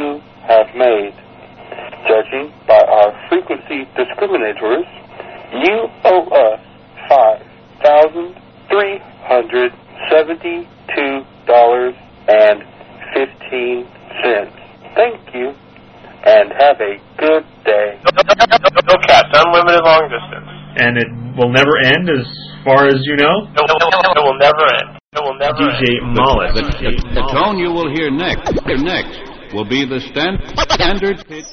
you have made. Judging by our frequency discriminators, you owe us $5,372.15. Thank you, and have a good day. No cats, unlimited long distance. And it will never end as far as you know? It will never end. It will never DJ end. Mullet. The tone you will hear next will be the standard pitch.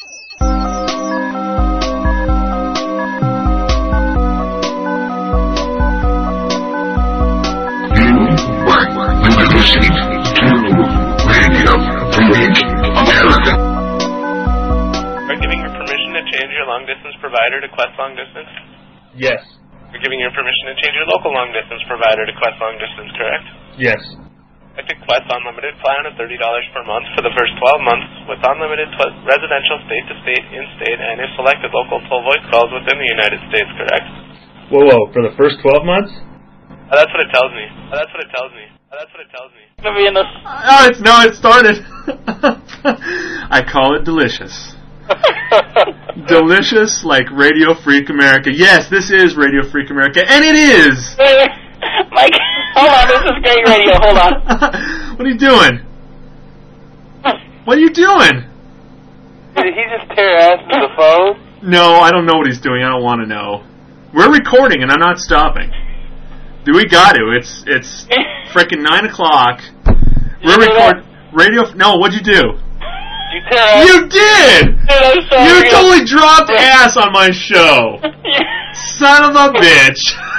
You're listening to Radio Free America. Are giving your permission to change your long-distance provider to Quest Long Distance? Yes. You're giving your permission to change your local long-distance provider to Quest Long Distance, correct? Yes. I picked Quest Unlimited plan at $30 per month for the first 12 months with unlimited residential state-to-state, in-state, and if selected, local full voice calls within the United States, correct? Whoa, for the first 12 months? That's what it tells me. That's what it tells me. That's what it tells me. It started. I call it delicious. Delicious like Radio Freak America. Yes, this is Radio Freak America, and it is! Mike, hold on, this is great radio, hold on. What are you doing? What are you doing? Did he just tear ass to the phone? No, I don't know what he's doing. I don't want to know. We're recording, and I'm not stopping. We got to. It's frickin' 9 o'clock. We're recording. Radio... No, what'd you do? You tear ass? You did! You totally dropped ass on my show. Son of a bitch.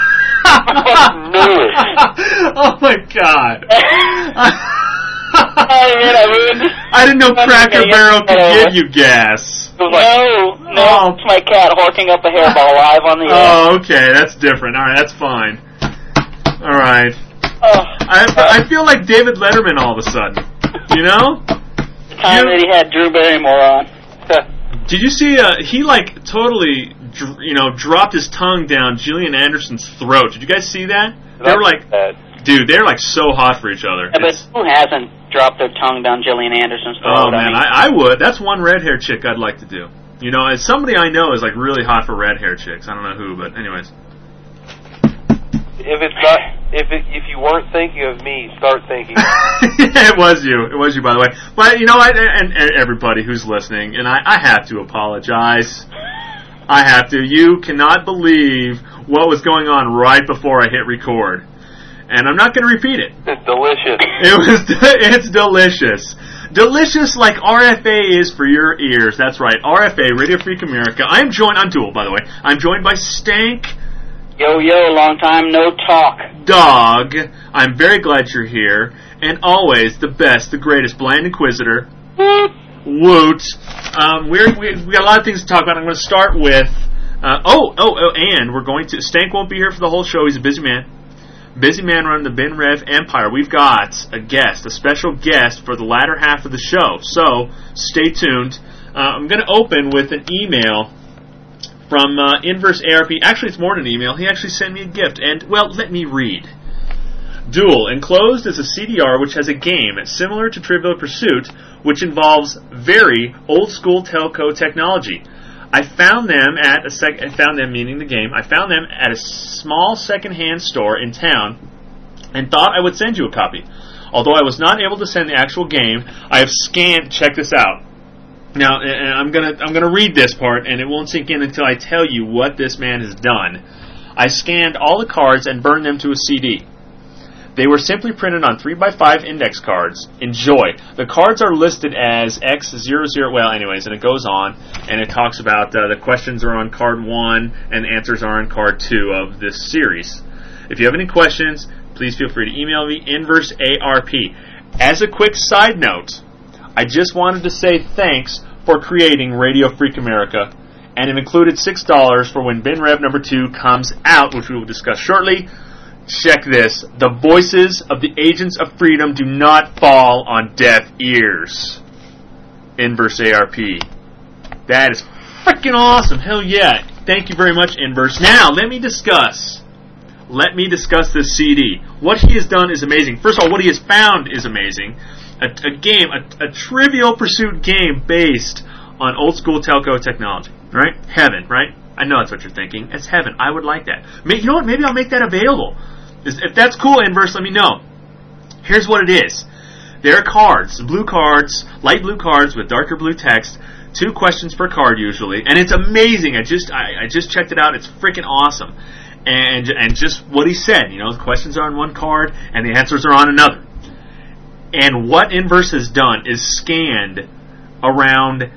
Oh my god. I didn't know Cracker Barrel could give you gas. No, it's my cat horking up a hairball live on the air. Oh, okay, that's different. Alright, that's fine. Alright. I feel like David Letterman all of a sudden. You know? The time that he had Drew Barrymore on. Did you see, he like totally, dropped his tongue down Gillian Anderson's throat. Did you guys see that? They were like, dude, they're like so hot for each other. Yeah, but who hasn't dropped their tongue down Gillian Anderson's throat? Oh man, I would. That's one red-haired chick I'd like to do. You know, as somebody I know is like really hot for red-haired chicks. I don't know who, but anyways. If you weren't thinking of me, start thinking. It was you, by the way. But you know what? And everybody who's listening, and I have to apologize. I have to. You cannot believe what was going on right before I hit record, and I'm not going to repeat it. It's delicious. It's delicious. Delicious like RFA is for your ears. That's right, RFA, Radio Freak America. I'm Dual, by the way. I'm joined by Stank. Yo, long time no talk. Dog, I'm very glad you're here. And always the best, the greatest, Bland Inquisitor. Woot. We got a lot of things to talk about. I'm going to start with... and we're going to... Stank won't be here for the whole show. He's a busy man. Busy man running the Ben Rev Empire. We've got a special guest for the latter half of the show. So, stay tuned. I'm going to open with an email from Inverse ARP. Actually, it's more than an email. He actually sent me a gift. And, well, let me read. Duel. Enclosed is a CDR which has a game similar to Trivial Pursuit, which involves very old-school telco technology. I found them meaning the game. I found them at a small second-hand store in town and thought I would send you a copy. Although I was not able to send the actual game, I have scanned... Check this out. Now, and I'm gonna read this part, and it won't sink in until I tell you what this man has done. I scanned all the cards and burned them to a CD. They were simply printed on 3x5 index cards. Enjoy. The cards are listed as X00... Well, anyways, and it goes on, and it talks about the questions are on card 1, and answers are on card 2 of this series. If you have any questions, please feel free to email me, Inverse ARP. As a quick side note, I just wanted to say thanks for creating Radio Freak America, and it included $6 for when Ben Rev number 2 comes out, which we will discuss shortly. Check this. The voices of the agents of freedom do not fall on deaf ears. Inverse ARP. That is freaking awesome. Hell yeah. Thank you very much, Inverse. Now, let me discuss this CD. What he has done is amazing. First of all, what he has found is amazing. a game, a Trivial Pursuit game based on old school telco technology, right? Heaven, right? I know that's what you're thinking. It's heaven. I would like that. You know what? Maybe I'll make that available. If that's cool, Inverse, let me know. Here's what it is. There are cards, blue cards, light blue cards with darker blue text. 2 questions per card usually, and it's amazing. I just checked it out. It's freaking awesome. And just what he said, the questions are on one card and the answers are on another. And what Inverse has done is scanned around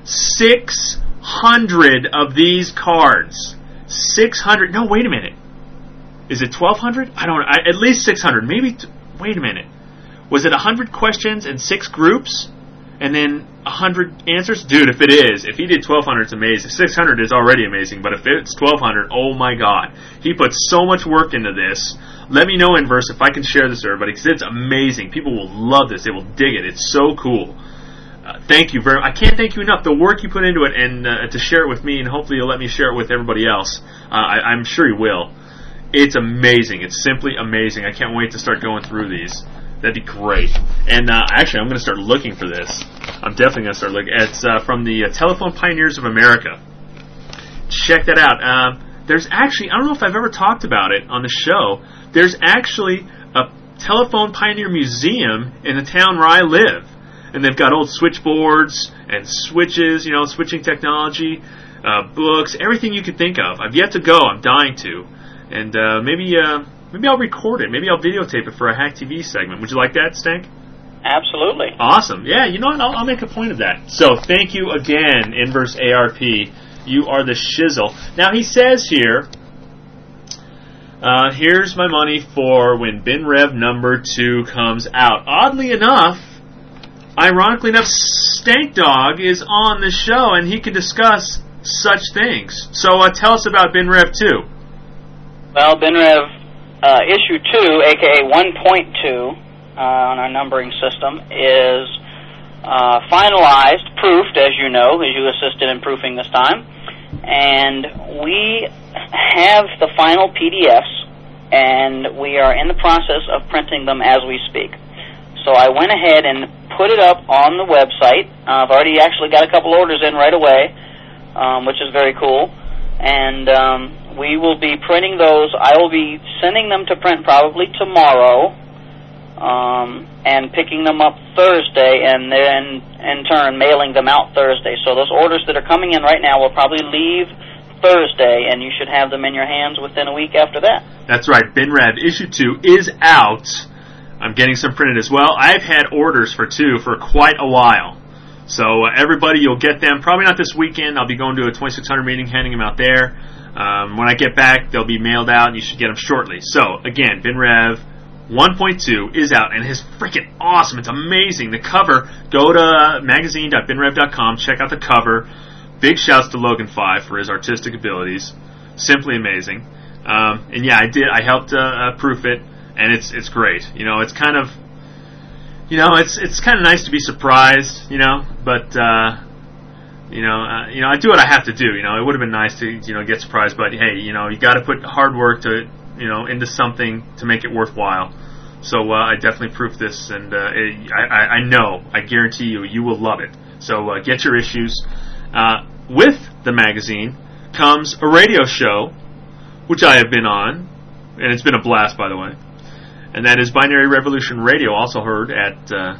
600 of these cards. 600. No, wait a minute. Is it 1,200? I don't know. At least 600. Maybe. Wait a minute. Was it 100 questions in 6 groups? And then 100 answers? Dude, if he did 1,200, it's amazing. 600 is already amazing, but if it's 1,200, oh my God. He put so much work into this. Let me know, Inverse, if I can share this to everybody, because it's amazing. People will love this. They will dig it. It's so cool. Thank you very much. I can't thank you enough. The work you put into it, and to share it with me, and hopefully you'll let me share it with everybody else. I'm sure you will. It's amazing. It's simply amazing. I can't wait to start going through these. That'd be great. And actually, I'm going to start looking for this. I'm definitely going to start looking. It's from the Telephone Pioneers of America. Check that out. There's actually, I don't know if I've ever talked about it on the show, there's actually a Telephone Pioneer Museum in the town where I live. And they've got old switchboards and switches, switching technology, books, everything you could think of. I've yet to go. I'm dying to. And maybe I'll record it. Maybe I'll videotape it for a Hack TV segment. Would you like that, Stank? Absolutely. Awesome. Yeah, you know what? I'll make a point of that. So thank you again, Inverse ARP. You are the shizzle. Now he says here, here's my money for when BinRev number 2 comes out. Oddly enough, ironically enough, Stank Dog is on the show and he can discuss such things. So tell us about BinRev 2. Well, BinRev issue 2, aka 1.2, on our numbering system, is finalized, proofed, as you know, as you assisted in proofing this time. And we have the final PDFs, and we are in the process of printing them as we speak. So I went ahead and put it up on the website. I've already actually got a couple orders in right away, which is very cool. And we will be printing those. I will be sending them to print probably tomorrow, and picking them up Thursday, and then in turn mailing them out Thursday. So those orders that are coming in right now will probably leave Thursday, and you should have them in your hands within a week after that. That's right. BinRev issue 2 is out. I'm getting some printed as well. I've had orders for 2 for quite a while. So everybody, you'll get them. Probably not this weekend. I'll be going to a 2600 meeting, handing them out there. When I get back, they'll be mailed out, and you should get them shortly. So, again, BinRev 1.2 is out, and it's freaking awesome. It's amazing. The cover, go to magazine.binrev.com, check out the cover. Big shouts to Logan 5 for his artistic abilities. Simply amazing. And yeah, I helped proof it, and it's great. It's kind of, it's kind of nice to be surprised, but I do what I have to do. It would have been nice to, get surprised, but hey, you got to put hard work to, into something to make it worthwhile. So I definitely proofed this, and I know, I guarantee you will love it. So get your issues. With the magazine comes a radio show, which I have been on, and it's been a blast, by the way. And that is Binary Revolution Radio, also heard at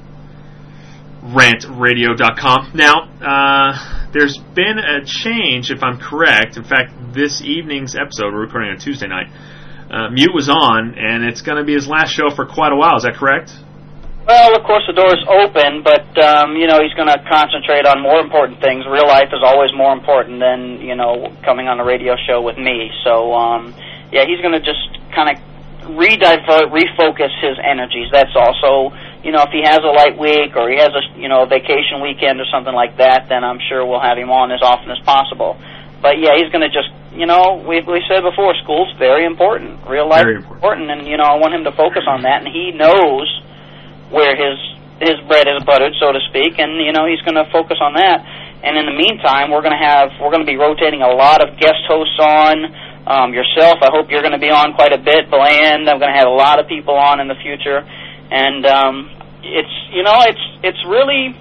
rantradio.com. Now, there's been a change, if I'm correct. In fact, this evening's episode, we're recording on Tuesday night, Mute was on, and it's going to be his last show for quite a while. Is that correct? Well, of course, the door's open, but, he's going to concentrate on more important things. Real life is always more important than, coming on a radio show with me. So, he's going to just kind of refocus his energies. That's all. So, if he has a light week or he has a vacation weekend or something like that, then I'm sure we'll have him on as often as possible. But yeah, he's going to just, we said before, school's very important. Real life is important, and I want him to focus on that, and he knows where his bread is buttered, so to speak, and he's going to focus on that. And in the meantime, we're going to be rotating a lot of guest hosts on. Yourself, I hope you're going to be on quite a bit. Bland, I'm going to have a lot of people on in the future. And it's really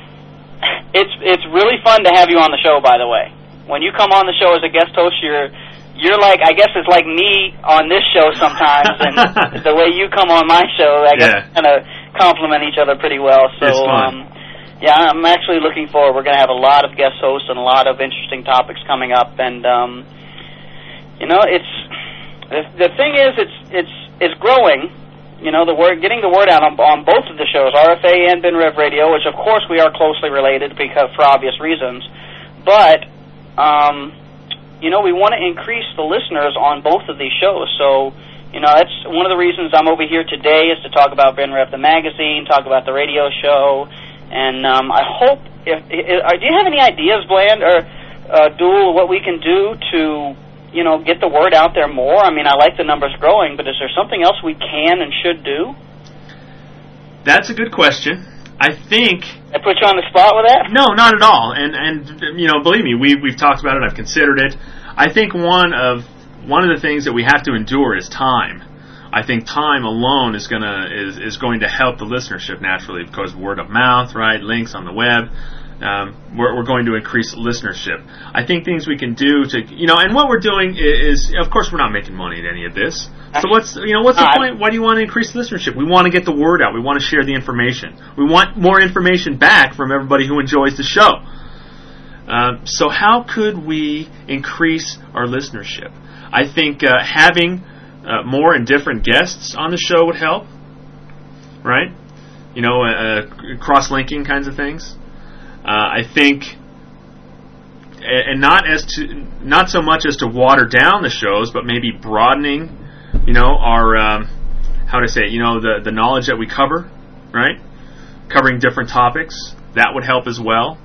fun to have you on the show. By the way, when you come on the show as a guest host, you're like, I guess it's like me on this show sometimes, and the way you come on my show, I guess kind of complement each other pretty well. So, it's fun. I'm actually looking forward. We're going to have a lot of guest hosts and a lot of interesting topics coming up, and it's the thing is, it's growing. Getting the word out on both of the shows, RFA and BinRev Radio, which of course we are closely related because for obvious reasons, but. We want to increase the listeners on both of these shows. So, that's one of the reasons I'm over here today is to talk about BinRev the magazine, talk about the radio show, and I hope. Do you have any ideas, Bland or Dual, what we can do to, get the word out there more? I mean, I like the numbers growing, but is there something else we can and should do? That's a good question. I think... I put you on the spot with that? No, not at all. And believe me, we've talked about it. I've considered it. I think one of the things that we have to endure is time. I think time alone is going to help the listenership naturally because word of mouth, right? Links on the web. We're going to increase listenership. I think things we can do to, and what we're doing is, of course, we're not making money at any of this. So what's the point? Why do you want to increase listenership? We want to get the word out. We want to share the information. We want more information back from everybody who enjoys the show. So how could we increase our listenership? I think having more and different guests on the show would help, right? Cross-linking kinds of things. I think, and not so much as to water down the shows, but maybe broadening, our the knowledge that we cover, right? Covering different topics, that would help as well.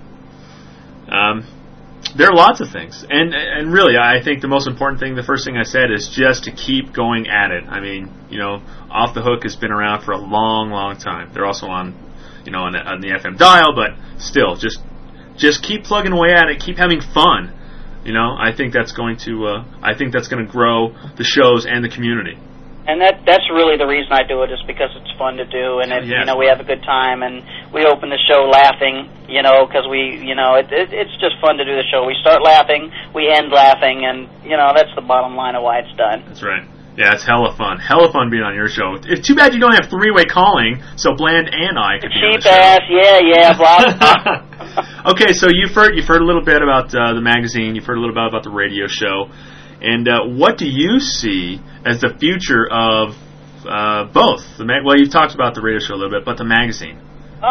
There are lots of things, and really, I think the most important thing, the first thing I said, is just to keep going at it. I mean, Off the Hook has been around for a long, long time. They're also on the FM dial, but still, just keep plugging away at it. Keep having fun. I think that's going to grow the shows and the community. And that's really the reason I do it, is because it's fun to do, and we have a good time, and we open the show laughing, because it's just fun to do the show. We start laughing, we end laughing, and that's the bottom line of why it's done. That's right. Yeah, it's hella fun. Hella fun being on your show. It's too bad you don't have three-way calling, so Bland and I could be on the show. Cheap ass, yeah, blah. Okay, so you've heard a little bit about the magazine. You've heard a little bit about the radio show. And what do you see as the future of both? Well, you've talked about the radio show a little bit, but the magazine.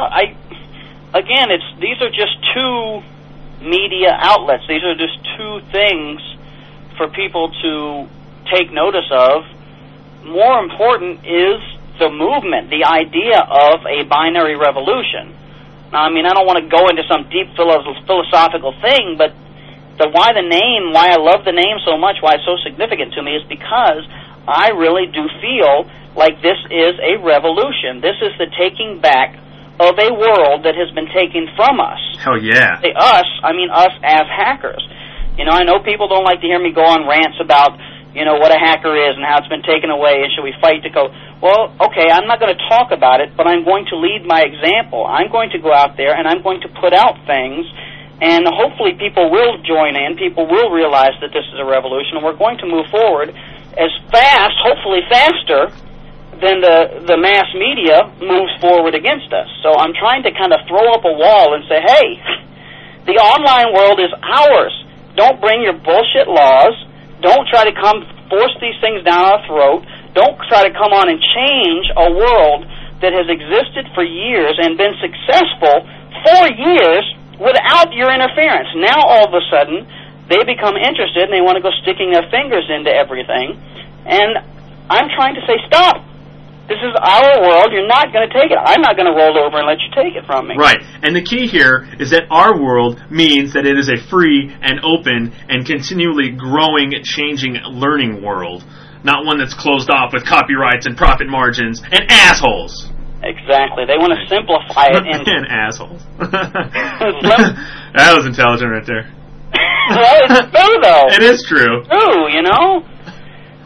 These are just two media outlets. These are just two things for people to take notice of. More important is the movement, the idea of a binary revolution. Now, I don't want to go into some deep philosophical thing, but why I love the name so much, why it's so significant to me, is because I really do feel like this is a revolution. This is the taking back of a world that has been taken from us. Hell yeah. Us as hackers. I know people don't like to hear me go on rants about, what a hacker is and how it's been taken away and should we fight to go. Well, okay, I'm not going to talk about it, but I'm going to lead my example. I'm going to go out there and I'm going to put out things, and hopefully people will join in, people will realize that this is a revolution, and we're going to move forward as fast, hopefully faster, than the mass media moves forward against us. So I'm trying to kind of throw up a wall and say, hey, the online world is ours. Don't bring your bullshit laws. Don't try to force these things down our throat. Don't try to come on and change a world that has existed for years and been successful for years without your interference. Now, all of a sudden, they become interested and they want to go sticking their fingers into everything. And I'm trying to say, stop. This is our world. You're not going to take it. I'm not going to roll over and let you take it from me. Right. And the key here is that our world means that it is a free and open and continually growing, changing, learning world. Not one that's closed off with copyrights and profit margins and assholes. Exactly. They want to simplify it into... And assholes. That was intelligent right there. Well, it's true, though. It is true. It's true,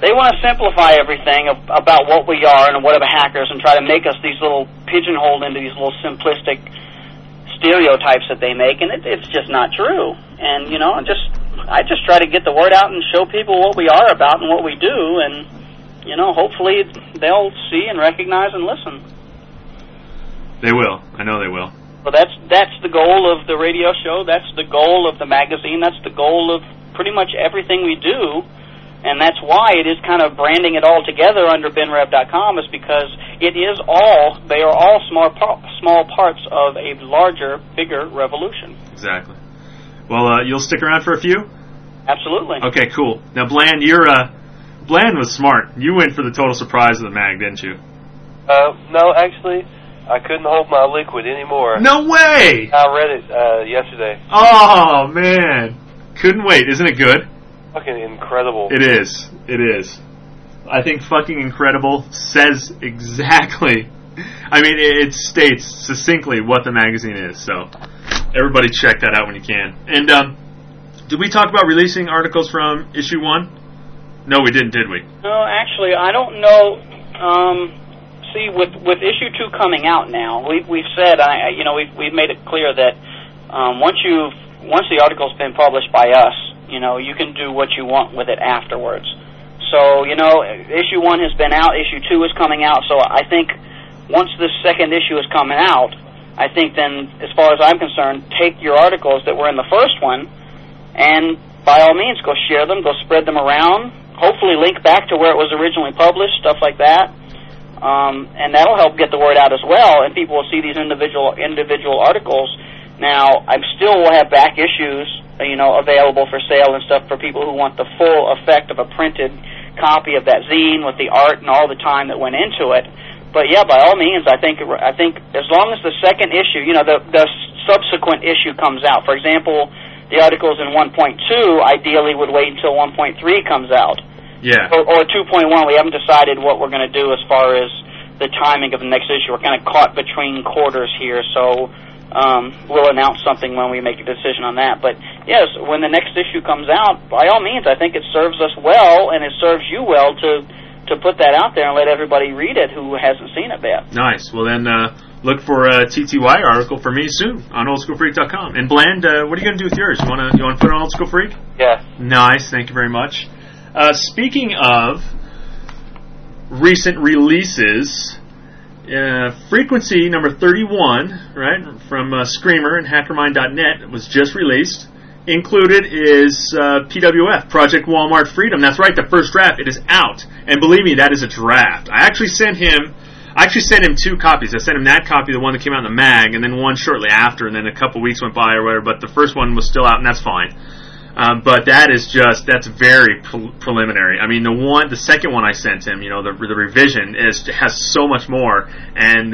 They want to simplify everything about what we are and what are hackers and try to make us these little pigeonholed into these little simplistic stereotypes that they make, and it's just not true. And, you know, I just try to get the word out and show people what we are about and what we do, and, you know, hopefully they'll see and recognize and listen. They will. I know they will. Well, that's the goal of the radio show. That's the goal of the magazine. That's the goal of pretty much everything we do. And that's why it is kind of branding it all together under BenRev.com, is because they are all small parts of a larger, bigger revolution. Exactly. Well, you'll stick around for a few? Absolutely. Okay, cool. Now, Bland, Bland was smart. You went for the total surprise of the mag, didn't you? No, actually, I couldn't hold my liquid anymore. No way! I read it yesterday. Oh, man. Couldn't wait. Isn't it good? Fucking incredible. It is. It is. I think fucking incredible says exactly, I mean, it states succinctly what the magazine is, so everybody check that out when you can. And, did we talk about releasing articles from issue 1? No, we didn't, did we? No, actually, I don't know. See, with issue 2 coming out now, we've said, we've made it clear that once the article's been published by us, you know, you can do what you want with it afterwards. So, you know, issue 1 has been out, issue 2 is coming out, so I think once the second issue is coming out, I think then, as far as I'm concerned, take your articles that were in the first one, and by all means, go share them, go spread them around, hopefully link back to where it was originally published, stuff like that, and that'll help get the word out as well, and people will see these individual articles. Now, I still will have back issues, you know, available for sale and stuff for people who want the full effect of a printed copy of that zine with the art and all the time that went into it. But yeah, by all means, I think as long as the second issue, you know, the subsequent issue comes out. For example, the articles in 1.2 ideally would wait until 1.3 comes out. Yeah. Or 2.1. We haven't decided what we're going to do as far as the timing of the next issue. We're kind of caught between quarters here, so we'll announce something when we make a decision on that. But yes, when the next issue comes out, by all means, I think it serves us well, and it serves you well to put that out there and let everybody read it who hasn't seen it yet. Nice. Well, then look for a TTY article for me soon on oldschoolfreak.com. And Bland, what are you going to do with yours? You want to put it on Old School Freak? Yeah. Nice. Thank you very much. Speaking of recent releases, Frequency number 31, right, from Screamer and HackerMind.net was just released. Included is PWF, Project Walmart Freedom. That's right, the first draft. It is out. And believe me, that is a draft. I actually sent him 2 copies. I sent him that copy, the one that came out in the mag, and then one shortly after, and then a couple weeks went by or whatever, but the first one was still out, and that's fine. But that's very preliminary. I mean, the second one I sent him, you know, the revision has so much more, and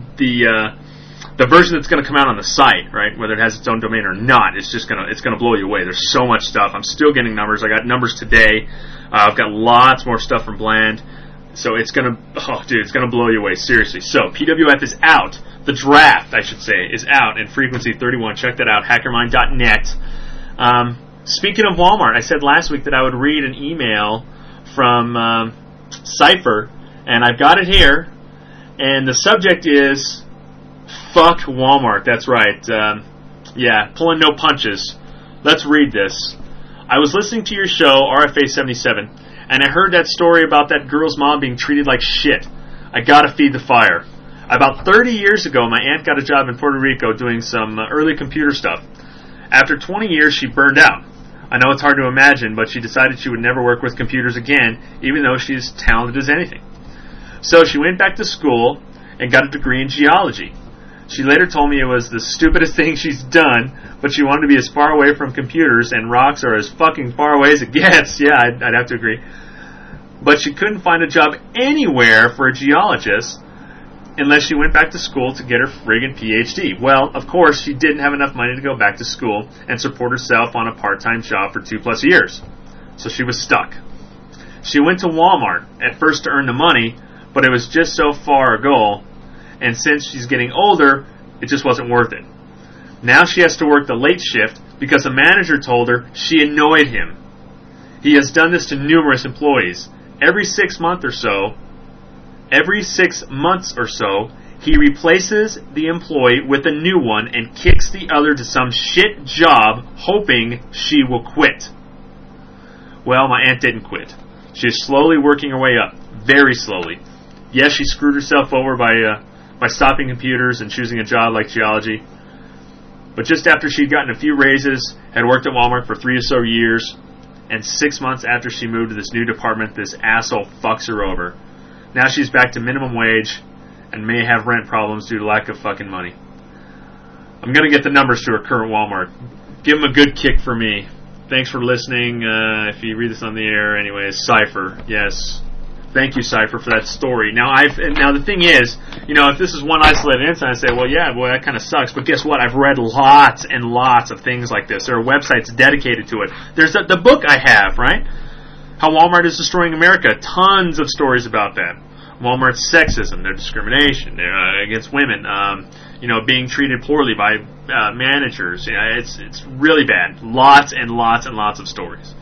the version that's going to come out on the site, right, whether it has its own domain or not, it's gonna blow you away. There's so much stuff. I'm still getting numbers. I got numbers today. I've got lots more stuff from Bland. So it's gonna blow you away, seriously. So PWF is out. The draft, I should say, is out in Frequency 31. Check that out, HackerMind.net. Speaking of Walmart, I said last week that I would read an email from Cypher, and I've got it here, and the subject is fuck Walmart. That's right. Pulling no punches. Let's read this. I was listening to your show, RFA 77, and I heard that story about that girl's mom being treated like shit. I gotta feed the fire. About 30 years ago, my aunt got a job in Puerto Rico doing some early computer stuff. After 20 years, she burned out. I know it's hard to imagine, but she decided she would never work with computers again, even though she's talented as anything. So she went back to school and got a degree in geology. She later told me it was the stupidest thing she's done, but she wanted to be as far away from computers, and rocks are as fucking far away as it gets. Yeah, I'd have to agree. But she couldn't find a job anywhere for a geologist unless she went back to school to get her friggin' PhD. Well, of course, she didn't have enough money to go back to school and support herself on a part-time job for 2+ years. So she was stuck. She went to Walmart at first to earn the money, but it was just so far a goal, and since she's getting older, it just wasn't worth it. Now she has to work the late shift because the manager told her she annoyed him. He has done this to numerous employees, every 6 months or so, he replaces the employee with a new one and kicks the other to some shit job, hoping she will quit. Well, my aunt didn't quit. She is slowly working her way up, very slowly. Yes, she screwed herself over by stopping computers and choosing a job like geology. But just after she'd gotten a few raises, had worked at Walmart for 3 or so years, and 6 months after she moved to this new department, this asshole fucks her over. Now she's back to minimum wage and may have rent problems due to lack of fucking money. I'm going to get the numbers to her current Walmart. Give him a good kick for me. Thanks for listening. If you read this on the air, anyways, Cypher. Yes. Thank you, Cypher, for that story. Now the thing is, if this is one isolated incident, I say, well, yeah, boy, that kind of sucks. But guess what? I've read lots and lots of things like this. There are websites dedicated to it. There's the book I have, right? How Walmart is destroying America. Tons of stories about that. Walmart's sexism, their discrimination against women, being treated poorly by managers. It's really bad. Lots and lots and lots of stories.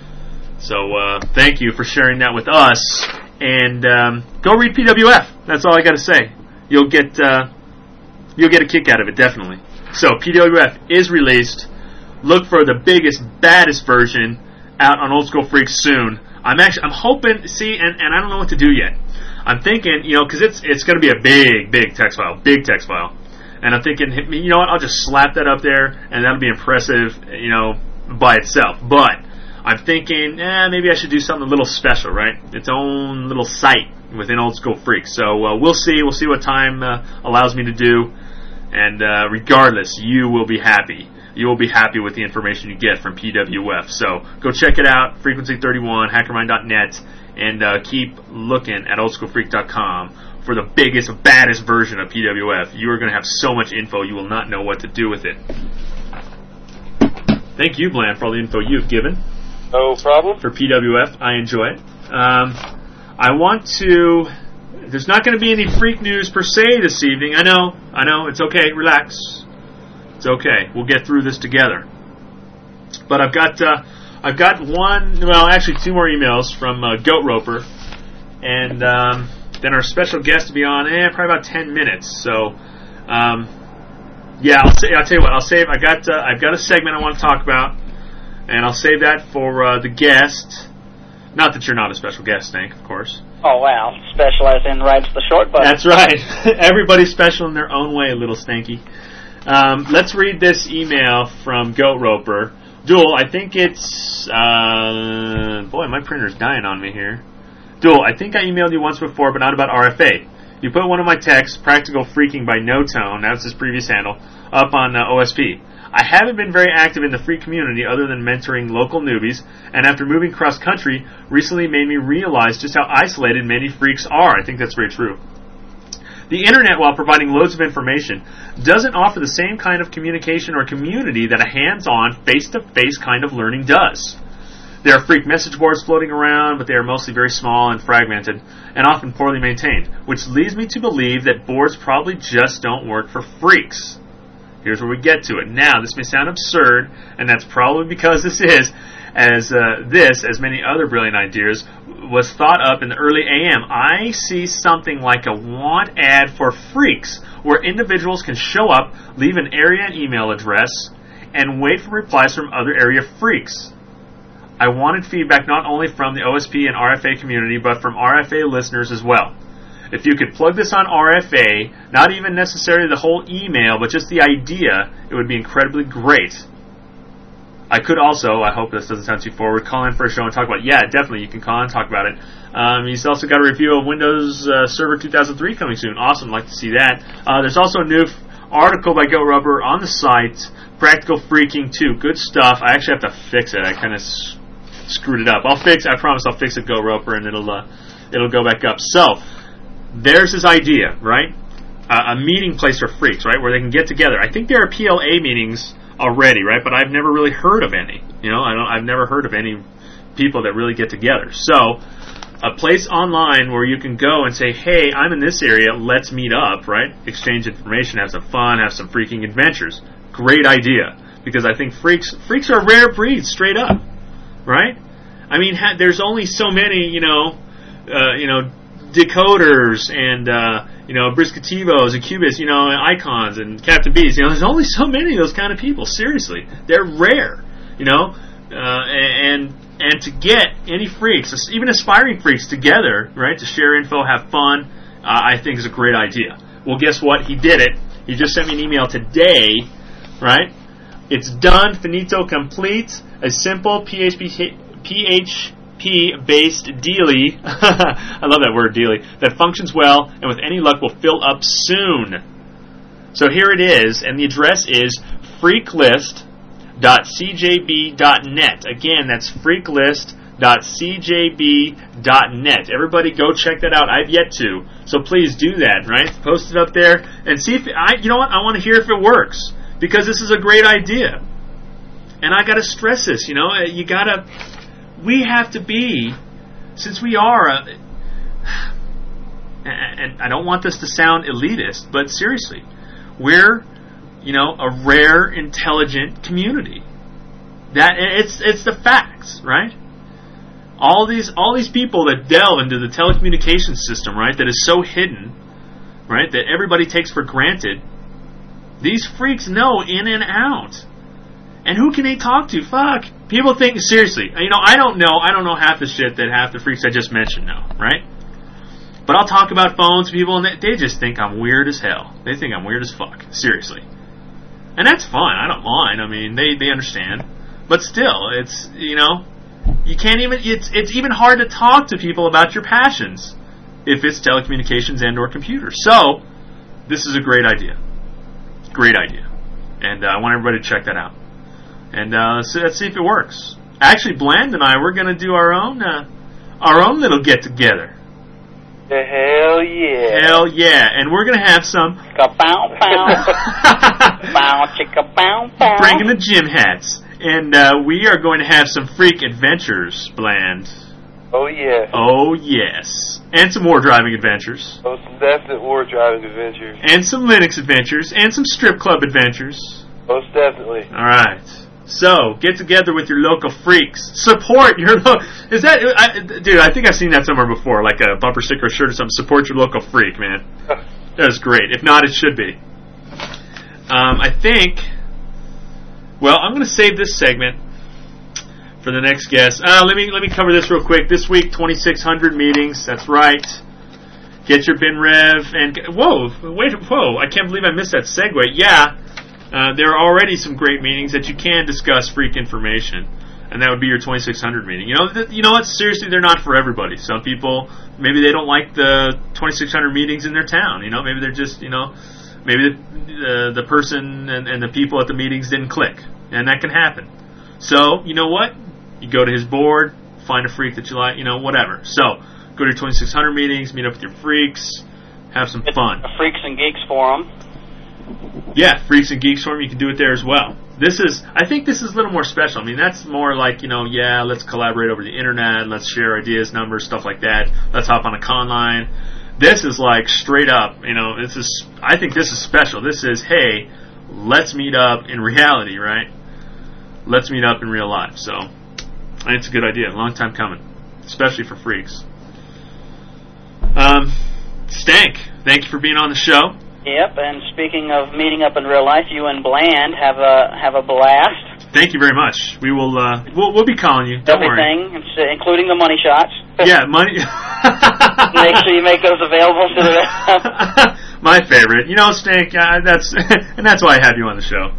So thank you for sharing that with us. And go read PWF. That's all I got to say. You'll get a kick out of it, definitely. So PWF is released. Look for the biggest, baddest version out on Old School Freaks soon. I'm hoping. See, and I don't know what to do yet. I'm thinking, because it's going to be a big text file, and I'm thinking, you know what? I'll just slap that up there, and that'll be impressive, by itself. But I'm thinking, maybe I should do something a little special, right? Its own little site within Old School Freaks. So we'll see. We'll see what time allows me to do. And regardless, you will be happy. You will be happy with the information you get from PWF. So go check it out, Frequency31, HackerMind.net, and keep looking at OldSchoolFreak.com for the biggest, baddest version of PWF. You are going to have so much info, you will not know what to do with it. Thank you, Bland, for all the info you've given. No problem. For PWF, I enjoy it. I want to... There's not going to be any freak news per se this evening. I know. It's okay. Relax. It's okay. We'll get through this together. But I've got one... Well, actually, 2 more emails from Goat Roper. And then our special guest to be on probably about 10 minutes. So, yeah, I'll tell you what. I've got a segment I want to talk about. And I'll save that for the guest. Not that you're not a special guest, Stank, of course. Oh, wow. Special as in writes the short button. That's right. Everybody's special in their own way, little Stanky. Let's read this email from Goat Roper. Duel, I think it's... boy, my printer's dying on me here. Duel, I think I emailed you once before, but not about RFA. You put one of my texts, Practical Freaking by No Tone, that's his previous handle, up on OSP. I haven't been very active in the freak community other than mentoring local newbies, and after moving cross-country, recently made me realize just how isolated many freaks are. I think that's very true. The internet, while providing loads of information, doesn't offer the same kind of communication or community that a hands-on, face-to-face kind of learning does. There are freak message boards floating around, but they are mostly very small and fragmented, and often poorly maintained, which leads me to believe that boards probably just don't work for freaks. Here's where we get to it. Now, this may sound absurd, and that's probably because this, as many other brilliant ideas, was thought up in the early AM. I see something like a want ad for freaks, where individuals can show up, leave an area and email address, and wait for replies from other area freaks. I wanted feedback not only from the OSP and RFA community, but from RFA listeners as well. If you could plug this on RFA, not even necessarily the whole email, but just the idea, it would be incredibly great. I could also, I hope this doesn't sound too forward, call in for a show and talk about it. Yeah, definitely, you can call and talk about it. He's also got a review of Windows Server 2003 coming soon. Awesome, like to see that. There's also a new article by Goat Roper on the site, Practical Freaking 2. Good stuff. I actually have to fix it. I kind of screwed it up. I promise I'll fix it, Goat Roper, and it'll go back up. So, there's his idea, right? A meeting place for freaks, right, where they can get together. I think there are PLA meetings already, right? But I've never really heard of any. I've never heard of any people that really get together. So, a place online where you can go and say, hey, I'm in this area, let's meet up, right? Exchange information, have some fun, have some freaking adventures. Great idea. Because I think freaks are a rare breed, straight up, right? I mean, there's only so many, decoders and Brisketivos and Cubists, icons and Captain B's. There's only so many of those kind of people. Seriously, they're rare. And to get any freaks, even aspiring freaks, together, right, to share info, have fun, I think is a great idea. Well, guess what? He did it. He just sent me an email today, right? It's done, finito, complete. A simple PHP-based dealie, I love that word, dealie, that functions well and with any luck will fill up soon. So here it is, and the address is freaklist.cjb.net. Again, that's freaklist.cjb.net. Everybody go check that out. I've yet to. So please do that, right? Post it up there and see if I want to hear if it works, because this is a great idea. And I got to stress this, we have to be, since we are, and I don't want this to sound elitist, but seriously, we're, a rare, intelligent community. That it's the facts, right? All these people that delve into the telecommunications system, right, that is so hidden, right, that everybody takes for granted. These freaks know in and out. And who can they talk to? Fuck. People think, seriously, I don't know half the shit that half the freaks I just mentioned know, right? But I'll talk about phones to people, and they just think I'm weird as hell. They think I'm weird as fuck. Seriously. And that's fine. I don't mind. I mean, they understand. But still, it's, you can't even, it's even hard to talk to people about your passions if it's telecommunications and or computers. So, this is a great idea. Great idea. And I want everybody to check that out. And let's see if it works. Actually, Bland and I, we're going to do our own little get-together. Hell yeah. Hell yeah. And we're going to have some... Bringing the gym hats. And we are going to have some freak adventures, Bland. Oh, yeah. Oh, yes. And some war driving adventures. Oh, some definite war driving adventures. And some Linux adventures. And some strip club adventures. Most definitely. All right. So, get together with your local freaks. Support your local... Is that... dude, I think I've seen that somewhere before, like a bumper sticker or shirt or something. Support your local freak, man. That is great. If not, it should be. I think... Well, I'm going to save this segment for the next guest. Let me cover this real quick. This week, 2,600 meetings. That's right. Get your BinRev and... Whoa, I can't believe I missed that segue. Yeah. There are already some great meetings that you can discuss freak information, and that would be your 2,600 meeting. You know what? Seriously, they're not for everybody. Some people, maybe they don't like the 2,600 meetings in their town. Maybe they're just, maybe the person and the people at the meetings didn't click, and that can happen. So, you know what? You go to his board, find a freak that you like, whatever. So, go to your 2,600 meetings, meet up with your freaks, have some fun. A Freaks and Geeks forum. Yeah, Freaks and Geeks Forum, you can do it there as well. I think this is a little more special. I mean, that's more like, let's collaborate over the internet, let's share ideas, numbers, stuff like that. Let's hop on a con line. This is like straight up, I think this is special. This is, hey, let's meet up in reality, right? Let's meet up in real life. So, I think it's a good idea. A long time coming, especially for freaks. Stank, thank you for being on the show. Yep, and speaking of meeting up in real life, you and Bland have a blast. Thank you very much. We will we'll be calling you. Don't Everything, worry. Including the money shots. Yeah, money. Make sure you make those available to the rest. My favorite. Stank, that's why I have you on the show.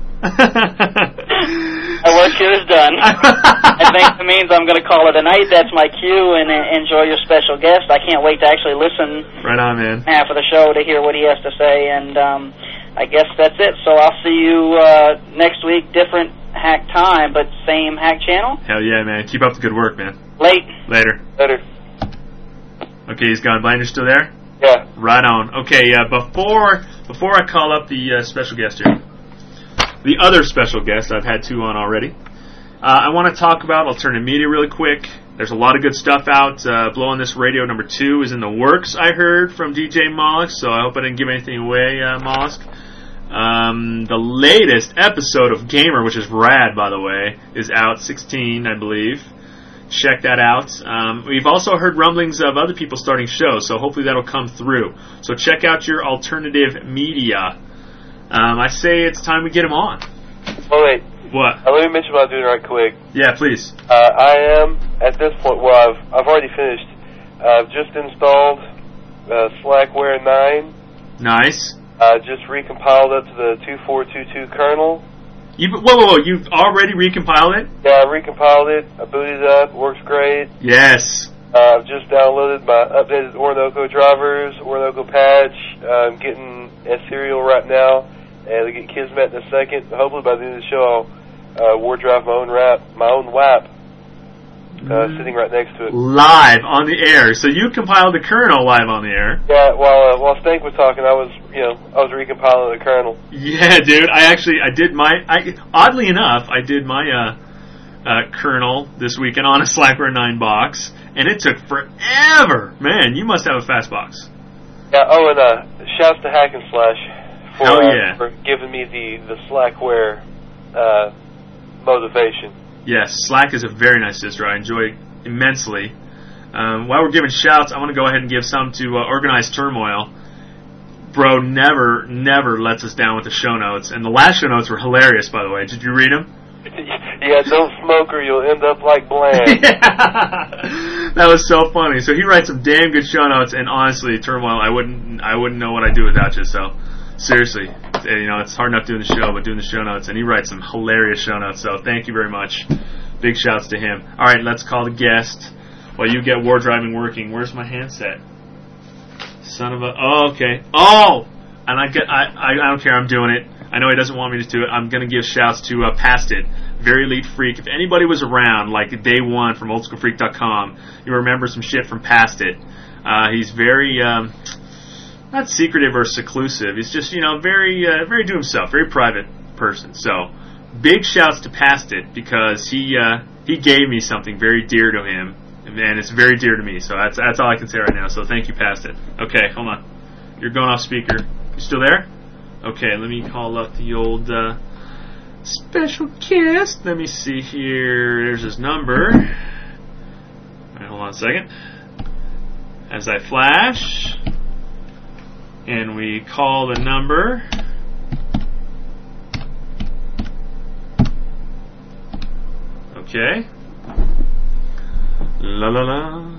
My work here is done. I think it means I'm going to call it a night. That's my cue, and enjoy your special guest. I can't wait to actually listen. Right on, man. Half of the show to hear what he has to say, and I guess that's it. So I'll see you next week. Different hack time, but same hack channel. Hell yeah, man. Keep up the good work, man. Later. Okay, he's gone. Blind, you're still there? Yeah. Right on. Okay, before I call up the special guest here, the other special guest, I've had two on already. I want to talk about alternative media really quick. There's a lot of good stuff out. Blowing This Radio number 2 is in the works, I heard, from DJ Mollusk, so I hope I didn't give anything away, Mollusk. The latest episode of Gamer, which is rad, by the way, is out, 16, I believe. check that out. We've also heard rumblings of other people starting shows, so hopefully that'll come through. So check out your alternative media. I say it's time we get him on. Oh, wait. What? Let me mention what I'm doing right quick. Yeah, please. I am, at this point, well, I've already finished. I've just installed Slackware 9. Nice. Just recompiled up to the 2422 kernel. Whoa, you've already recompiled it? Yeah, I recompiled it. I booted it up. Works great. Yes. I've just downloaded my updated Orinoco drivers, Orinoco patch. I'm getting Serial right now, and I get Kismet in a second. Hopefully by the end of the show, I'll war drive my own WAP, sitting right next to it. Live on the air. So you compiled the kernel live on the air. Yeah, while Stank was talking, I was recompiling the kernel. Yeah, dude. I did oddly enough, I did my kernel this weekend on a Slackware 9 box, and it took forever. Man, you must have a fast box. Yeah. Oh, and shouts to Hack and Slash for giving me the Slackware motivation. Yes, Slack is a very nice distro. I enjoy it immensely. While we're giving shouts, I want to go ahead and give some to Organized Turmoil. Bro never lets us down with the show notes. And the last show notes were hilarious, by the way. Did you read them? Yeah, don't smoke or you'll end up like Bland. Yeah. That was so funny. So he writes some damn good show notes, and honestly, Turmoil, I wouldn't know what I'd do without you, so seriously. It's hard enough doing the show, but doing the show notes, and he writes some hilarious show notes, so thank you very much. Big shouts to him. Alright, let's call the guest while you get war driving working. Where's my handset? Son of a... Oh, okay. Oh! And I don't care, I'm doing it. I know he doesn't want me to do it. I'm going to give shouts to Past It, Very Elite Freak. If anybody was around, like day one from oldschoolfreak.com, you remember some shit from Past It. He's very... not secretive or seclusive. He's just, very to himself, very private person. So, big shouts to Past It, because he gave me something very dear to him, and it's very dear to me. So that's all I can say right now. So thank you, Past It. Okay, hold on. You're going off speaker. You still there? Okay, let me call up the old special guest. Let me see here. There's his number. All right, hold on a second. As I flash. And we call the number. Okay. La la la.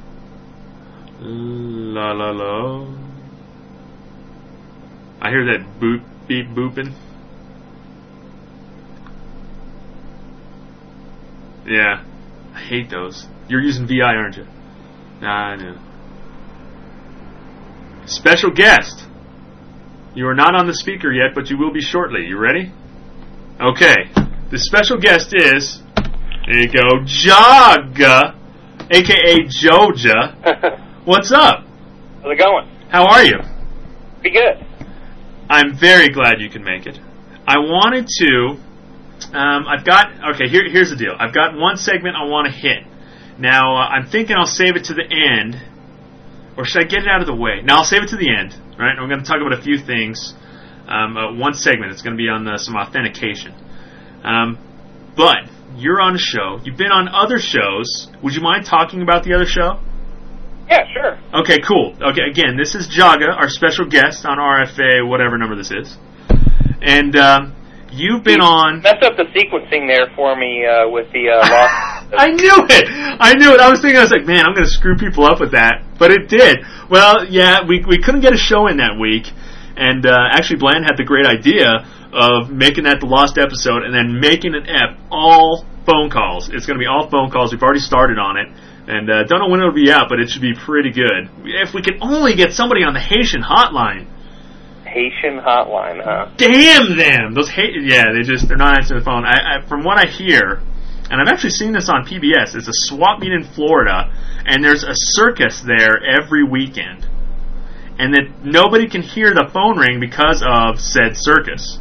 La la la. I hear that beep booping. Yeah. I hate those. You're using VI, aren't you? Nah, I know. Special guest. You are not on the speaker yet, but you will be shortly. You ready? Okay. The special guest is, there you go, Jaga, a.k.a. Joja. What's up? How's it going? How are you? Pretty good. I'm very glad you can make it. I wanted to, here's the deal. I've got one segment I want to hit. Now, I'm thinking I'll save it to the end. Or should I get it out of the way? No, I'll save it to the end. Right? I'm going to talk about a few things. One segment. It's going to be on some authentication. But you're on a show. You've been on other shows. Would you mind talking about the other show? Yeah, sure. Okay, cool. Okay, again, this is Jaga, our special guest on RFA, whatever number this is. And you've been on... Messed up the sequencing there for me with the lost... I knew it! I was like, man, I'm going to screw people up with that. But it did. Well, yeah, we couldn't get a show in that week. And actually, Bland had the great idea of making that the lost episode and then making it all phone calls. It's going to be all phone calls. We've already started on it. And don't know when it'll be out, but it should be pretty good. If we could only get somebody on the Haitian hotline. Haitian hotline, huh? Damn them! They're not answering the phone. From what I hear, and I've actually seen this on PBS, it's a swap meet in Florida, and there's a circus there every weekend. And that nobody can hear the phone ring because of said circus.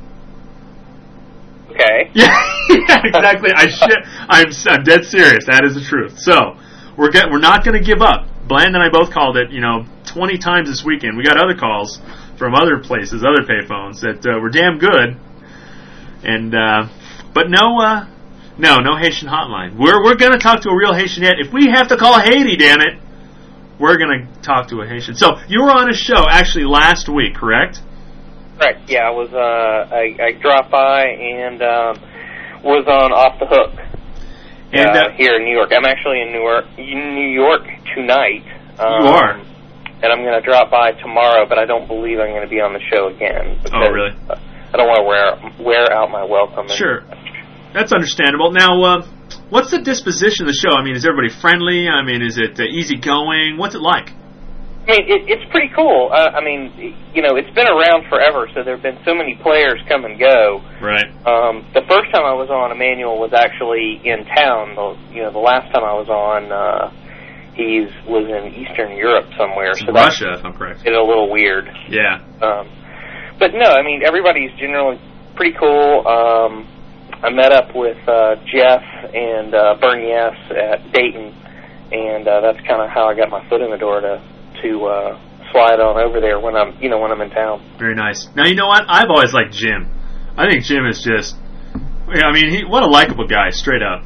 Okay. Yeah, exactly. I'm dead serious. That is the truth. So we're not going to give up. Bland and I both called it, 20 times this weekend. We got other calls from other places, other payphones that were damn good. And but no No Haitian hotline. We're going to talk to a real Haitian yet. If we have to call Haiti, damn it, we're going to talk to a Haitian. So you were on a show actually last week, correct? Correct. Yeah, I was. I dropped by and was on Off the Hook here in New York. I'm actually in New York tonight. You are. And I'm going to drop by tomorrow, but I don't believe I'm going to be on the show again. Oh, really? I don't want to wear out my welcome. Sure. That's understandable. Now, what's the disposition of the show? I mean, is everybody friendly? I mean, is it easygoing? What's it like? I mean, it's pretty cool. I mean, it's been around forever, so there have been so many players come and go. Right. The first time I was on, Emmanuel was actually in town. The last time I was on, he was in Eastern Europe somewhere. So Russia, if I'm correct. It's a little weird. Yeah. But no, I mean, everybody's generally pretty cool. I met up with Jeff and Bernie S. at Dayton, and that's kind of how I got my foot in the door to slide on over there when I'm in town. Very nice. Now, you know what? I've always liked Jim. I think Jim is just, I mean, what a likable guy, straight up.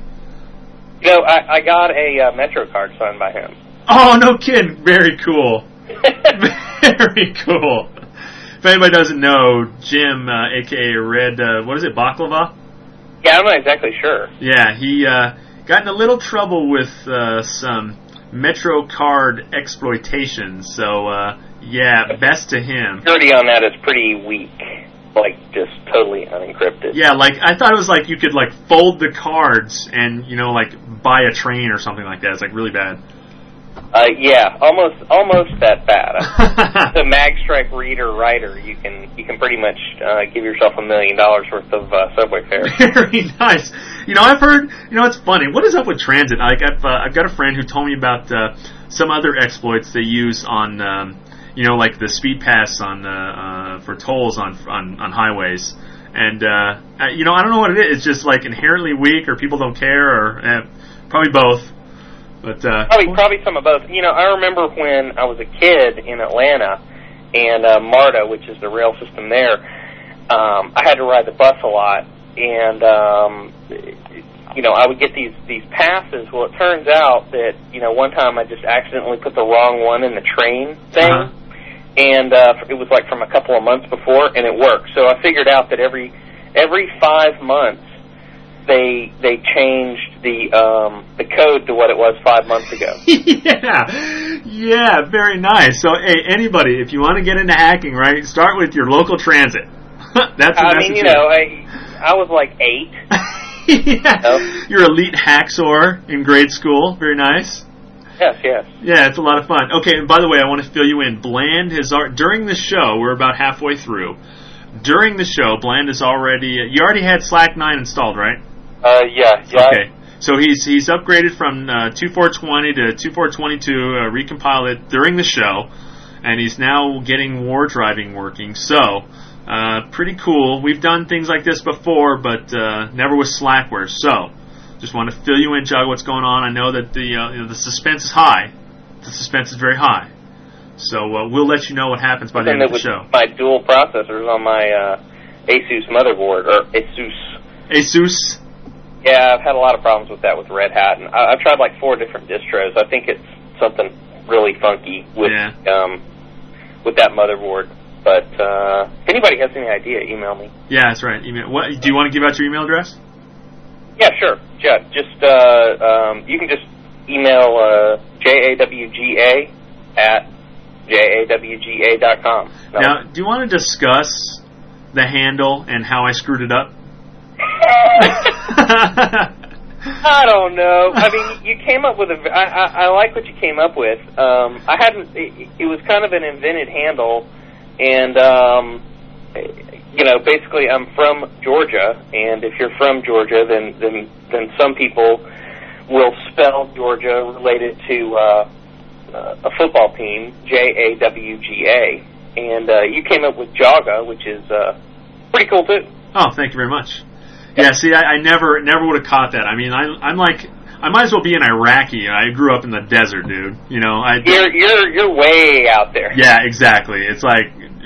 I got a Metro card signed by him. Oh, no kidding. Very cool. Very cool. If anybody doesn't know, Jim, a.k.a. Red, what is it, Baklava? Yeah, I'm not exactly sure. Yeah, he got in a little trouble with some Metro card exploitation, so, best to him. Security on that is pretty weak, like, just totally unencrypted. Yeah, like, I thought it was like you could, like, fold the cards and, like, buy a train or something like that. It's, like, really bad. Yeah, almost that bad. The Magstripe reader writer, you can pretty much give yourself $1 million worth of subway fare. Very nice. I've heard. It's funny. What is up with transit? Like, I've got a friend who told me about some other exploits they use on, like the speed pass on for tolls on highways. And I don't know what it is. It's just like inherently weak, or people don't care, or probably both. But probably some of both. I remember when I was a kid in Atlanta, and MARTA, which is the rail system there, I had to ride the bus a lot, and I would get these passes. Well, it turns out that one time I just accidentally put the wrong one in the train thing, and it was like from a couple of months before, and it worked. So I figured out that every 5 months they changed the code to what it was 5 months ago. Yeah, very nice. So, hey, anybody, if you want to get into hacking, right, start with your local transit. That's the message. I was like 8. Your elite hacksaw in grade school. Very nice. Yes. Yeah, it's a lot of fun. Okay, and by the way, I want to fill you in. Bland has during the show, we're about halfway through. During the show, Bland is already. You already had Slack 9 installed, right? Yeah. Okay, so he's upgraded from 2.4.20 to 2.4.22, recompiled it during the show, and he's now getting war driving working. So, pretty cool. We've done things like this before, but never with Slackware. So, just want to fill you in, Jug, what's going on. I know that the suspense is high. The suspense is very high. So we'll let you know what happens by the end of the show. My dual processors on my Asus motherboard, or Asus? Yeah, I've had a lot of problems with that with Red Hat, and I've tried like 4 different distros. I think it's something really funky with that motherboard. But if anybody has any idea, email me. Yeah, that's right. Email. What do you want to give out your email address? Yeah, sure. Yeah, just you can just email jawga at jawga.com. Now, do you want to discuss the handle and how I screwed it up? I don't know. I mean, you came up with I like what you came up with. I hadn't. It was kind of an invented handle, and basically, I'm from Georgia, and if you're from Georgia, then some people will spell Georgia related to a football team, JAWGA, and you came up with Jaga, which is pretty cool too. Oh, thank you very much. Yeah, see, I never would have caught that. I mean, I'm like, I might as well be an Iraqi. I grew up in the desert, dude. You're way out there. Yeah, exactly. It's like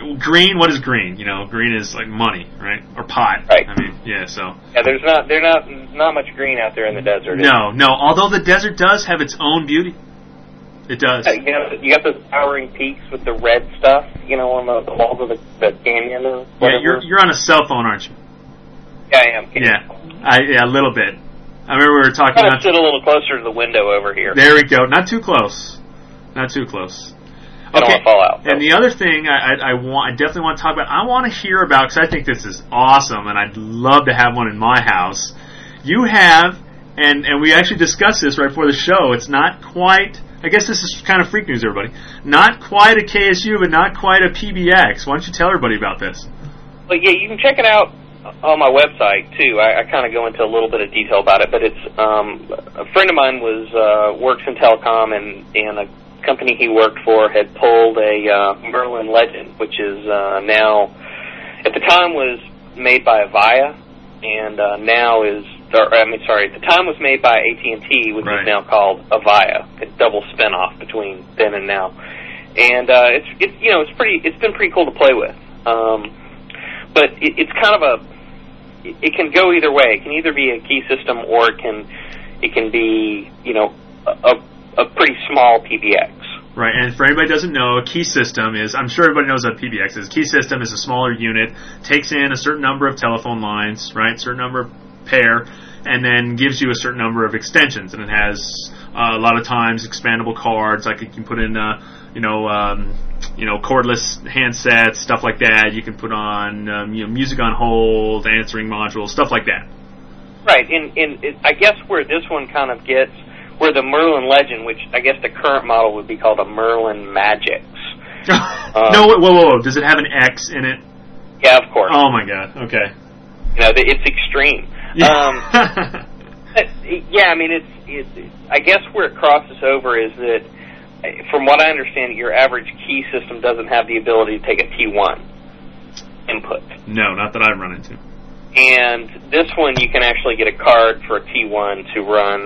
green. What is green? Green is like money, right? Or pot. Right. I mean, yeah. So. Yeah, there's not much green out there in the desert. No. Although the desert does have its own beauty. It does. You got those towering peaks with the red stuff, on the walls of the canyon or whatever. Yeah, you're on a cell phone, aren't you? Yeah, I am. Yeah, a little bit. I remember we were talking about... sit a little closer to the window over here. There we go. Not too close. Not too close. I don't want to fall out. And the other thing I definitely want to talk about, I want to hear about, because I think this is awesome, and I'd love to have one in my house. You have, and we actually discussed this right before the show, it's not quite... I guess this is kind of freak news, everybody. Not quite a KSU, but not quite a PBX. Why don't you tell everybody about this? Well, yeah, you can check it out on my website, too. I kind of go into a little bit of detail about it, but it's a friend of mine works in telecom, and a company he worked for had pulled a Merlin Legend, which is now, at the time was made by Avaya, and now is... at the time was made by AT&T, which is now called Avaya. A double spin-off between then and now, and it's been pretty cool to play with. But it's kind of it can go either way. It can either be a key system or it can be a pretty small PBX. Right, and for anybody who doesn't know, a key system is, I'm sure everybody knows what PBX is. Key system is a smaller unit, takes in a certain number of telephone lines, right, certain number of pair, and then gives you a certain number of extensions, and it has a lot of times expandable cards, like you can put in cordless handsets, stuff like that. You can put on music on hold, answering modules, stuff like that. Right, and I guess where this one kind of gets, where the Merlin Legend, which I guess the current model would be called a Merlin Magix. No, whoa, does it have an X in it? Yeah, of course. Oh my God, okay. It's extreme. Yeah. I mean, it's. I guess where it crosses over is that, from what I understand, your average key system doesn't have the ability to take a T1 input. No, not that I've run into. And this one, you can actually get a card for a T1 to run.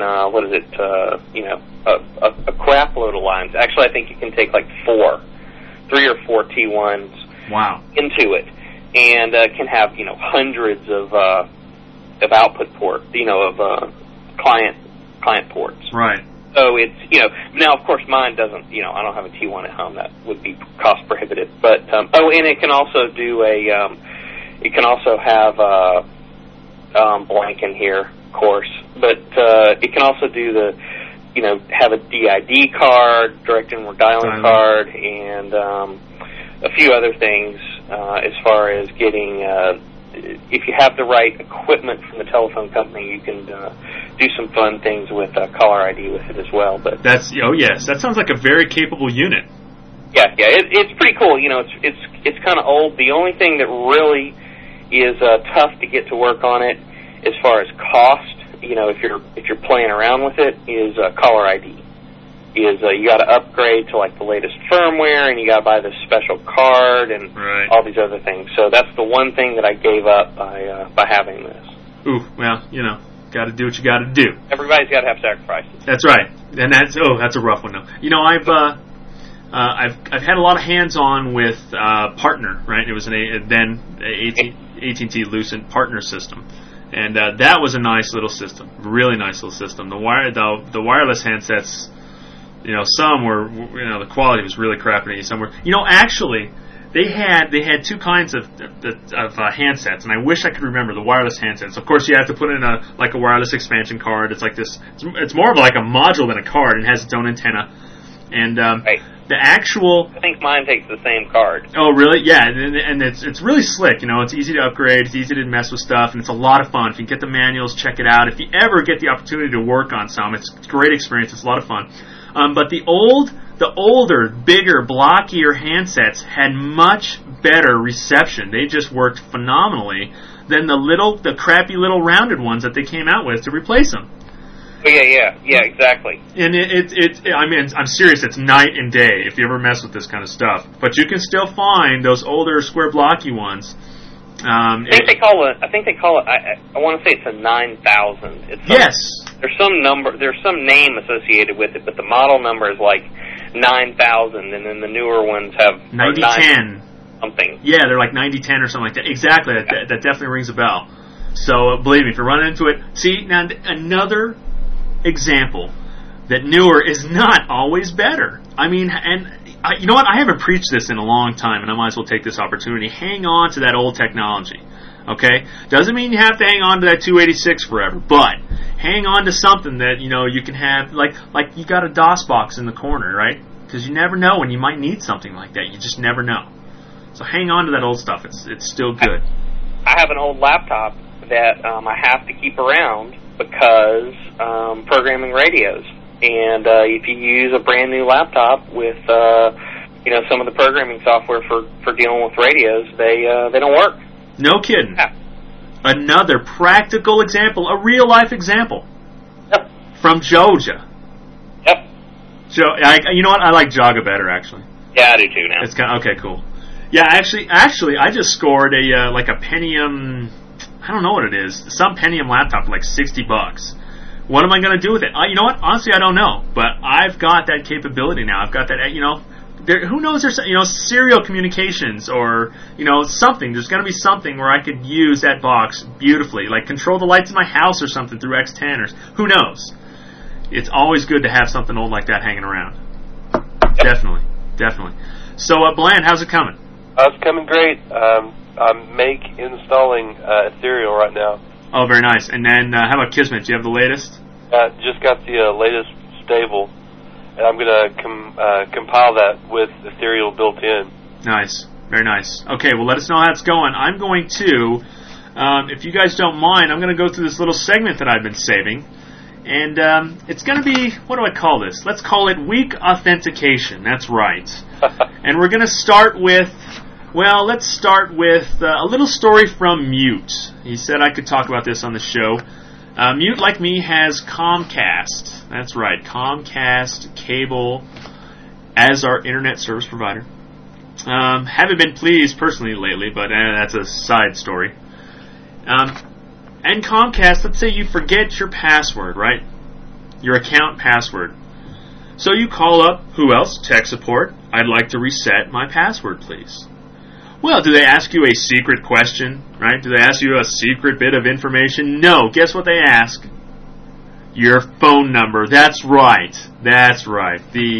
A crap load of lines. Actually, I think you can take like 3 or 4 T1s. Wow. Into it, and can have hundreds of output ports, of client ports. Right. So it's now of course mine doesn't. I don't have a T1 at home. That would be cost prohibitive. But and it can also do it can also have blank in here, of course. But it can also do have a DID card, direct inward dialing card, and a few other things as far as getting. If you have the right equipment from the telephone company, you can do some fun things with caller ID with it as well. But yes, that sounds like a very capable unit. Yeah, it's pretty cool. It's kind of old. The only thing that really is tough to get to work on it, as far as cost, if you're playing around with it, is caller ID. You got to upgrade to like the latest firmware, and you got to buy this special card and all these other things. So that's the one thing that I gave up by having this. Ooh, well, got to do what you got to do. Everybody's got to have sacrifices. That's right, and that's a rough one though. I've had a lot of hands-on with Partner, right? It was an AT&T Lucent Partner system, and that was a nice little system, really nice little system. The wireless handsets. Some were, the quality was really crappy. Some were, actually, they had 2 kinds of handsets, and I wish I could remember the wireless handsets. Of course, you have to put in a wireless expansion card. It's like this. It's more of like a module than a card, and has its own antenna. And the actual, I think mine takes the same card. Oh, really? Yeah, and it's really slick. It's easy to upgrade. It's easy to mess with stuff, and it's a lot of fun. If you get the manuals, check it out. If you ever get the opportunity to work on some, it's a great experience. It's a lot of fun. But the older, bigger, blockier handsets had much better reception. They just worked phenomenally than the crappy little rounded ones that they came out with to replace them. Yeah, exactly. And I'm serious. It's night and day if you ever mess with this kind of stuff. But you can still find those older square blocky ones. I think they call it. I want to say it's a 9000. Yes. There's some number. There's some name associated with it, but the model number is like 9000, and then the newer ones have 9010. something. Yeah, they're like 9010 or something like that. Exactly, that definitely rings a bell. So believe me, if you're running into it, see, now another example that newer is not always better. I mean, and you know what? I haven't preached this in a long time, and I might as well take this opportunity. Hang on to that old technology. Okay? Doesn't mean you have to hang on to that 286 forever, but hang on to something that, you know, you can have, like you got a DOS box in the corner, right? Because you never know when you might need something like that. You just never know. So hang on to that old stuff. It's still good. I have an old laptop that I have to keep around because programming radios. And if you use a brand new laptop with some of the programming software for dealing with radios, they don't work. No kidding. Yeah. Another practical example, a real life example. Yep. From Joja. Yep. You know what? I like Jaga better, actually. Yeah, I do too now. It's kind of, okay, cool. Yeah, actually, I just scored a Pentium. I don't know what it is. Some Pentium laptop for like $60. What am I going to do with it? You know what? Honestly, I don't know. But I've got that capability now. I've got that. Who knows? There's serial communications or something. There's going to be something where I could use that box beautifully, like control the lights in my house or something through X10 or who knows. It's always good to have something old like that hanging around. Yep. Definitely. So, Bland, how's it coming? It's coming great. I'm installing Ethereal right now. Oh, very nice. And then, how about Kismet? Do you have the latest? Just got the latest stable, and I'm going to compile that with Ethereal built in. Nice. Very nice. Okay, well, let us know how it's going. I'm going to, if you guys don't mind, I'm going to go through this little segment that I've been saving. And it's going to be, what do I call this? Let's call it Weak Authentication. That's right. And we're going to start with, a little story from Mute. He said I could talk about this on the show. Mute, like me, has Comcast. That's right, Comcast cable as our internet service provider. Haven't been pleased personally lately, but that's a side story. And Comcast, let's say you forget your password, right? Your account password. So you call up, who else? Tech support. I'd like to reset my password, please. Well, do they ask you a secret question, right? Do they ask you a secret bit of information? No. Guess what they ask? Your phone number. That's right. The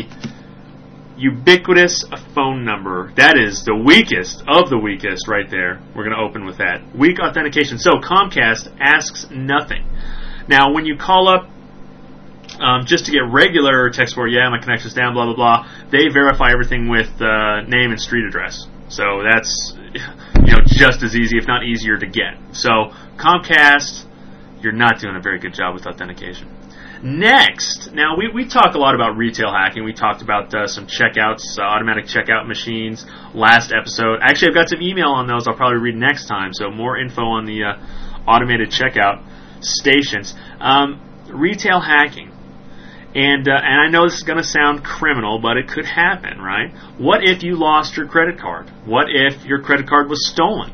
ubiquitous phone number. That is the weakest of the weakest right there. We're going to open with that. Weak authentication. So Comcast asks nothing. Now, when you call up just to get regular tech support, my connection's down, blah, blah, blah, they verify everything with name and street address. So that's just as easy, if not easier, to get. So Comcast, you're not doing a very good job with authentication. Next, now we talk a lot about retail hacking. We talked about some checkouts, automatic checkout machines last episode. Actually, I've got some email on those I'll probably read next time, so more info on the automated checkout stations. Retail hacking. And I know this is going to sound criminal, but it could happen, right? What if you lost your credit card? What if your credit card was stolen?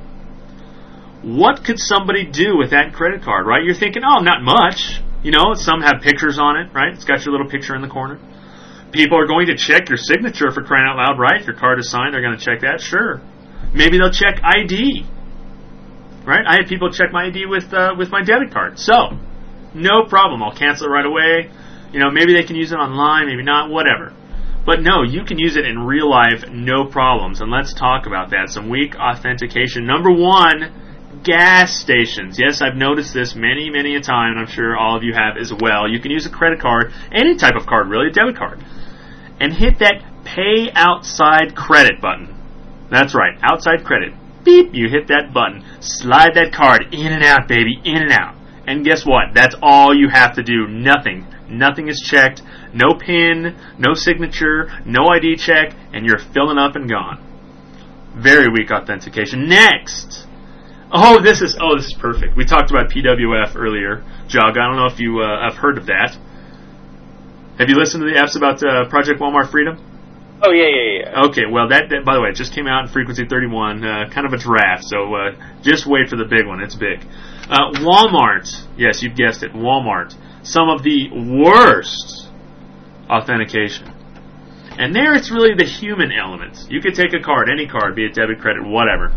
What could somebody do with that credit card, right? You're thinking, oh, not much. Some have pictures on it, right? It's got your little picture in the corner. People are going to check your signature, for crying out loud, right? If your card is signed, they're going to check that, sure. Maybe they'll check ID, right? I had people check my ID with my debit card. So, no problem. I'll cancel it right away. Maybe they can use it online, maybe not, whatever. But no, you can use it in real life, no problems. And let's talk about that. Some weak authentication. Number one, gas stations. Yes, I've noticed this many, many a time, and I'm sure all of you have as well. You can use a credit card, any type of card, really, a debit card, and hit that Pay Outside Credit button. That's right, outside credit. Beep, you hit that button. Slide that card in and out, baby, in and out. And guess what? That's all you have to do. Nothing. Nothing is checked. No PIN, no signature, no ID check, and you're filling up and gone. Very weak authentication. Next. This is perfect. We talked about PWF earlier, Jog. I don't know if you have heard of that. Have you listened to the apps about Project Walmart Freedom? Oh, yeah. Okay, well, that by the way, it just came out in Frequency 31, kind of a draft, so just wait for the big one. It's big. Walmart, yes, you've guessed it, Walmart. Some of the worst authentication. And there it's really the human elements. You could take a card, any card, be it debit, credit, whatever.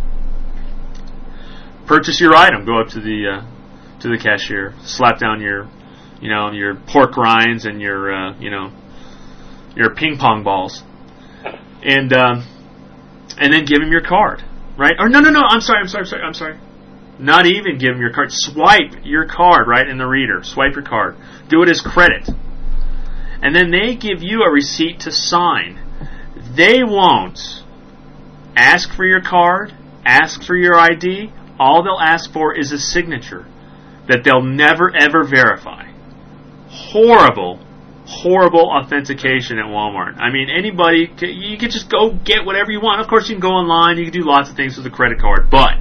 Purchase your item. Go up to the cashier, slap down your pork rinds and your ping pong balls, and then give him your card, right? Or no, I'm sorry. Not even give him your card. Swipe your card right in the reader. Swipe your card. Do it as credit. And then they give you a receipt to sign. They won't ask for your card, ask for your ID. All they'll ask for is a signature that they'll never ever verify. Horrible authentication at Walmart. I mean, anybody, you can just go get whatever you want. Of course, you can go online, you can do lots of things with a credit card, but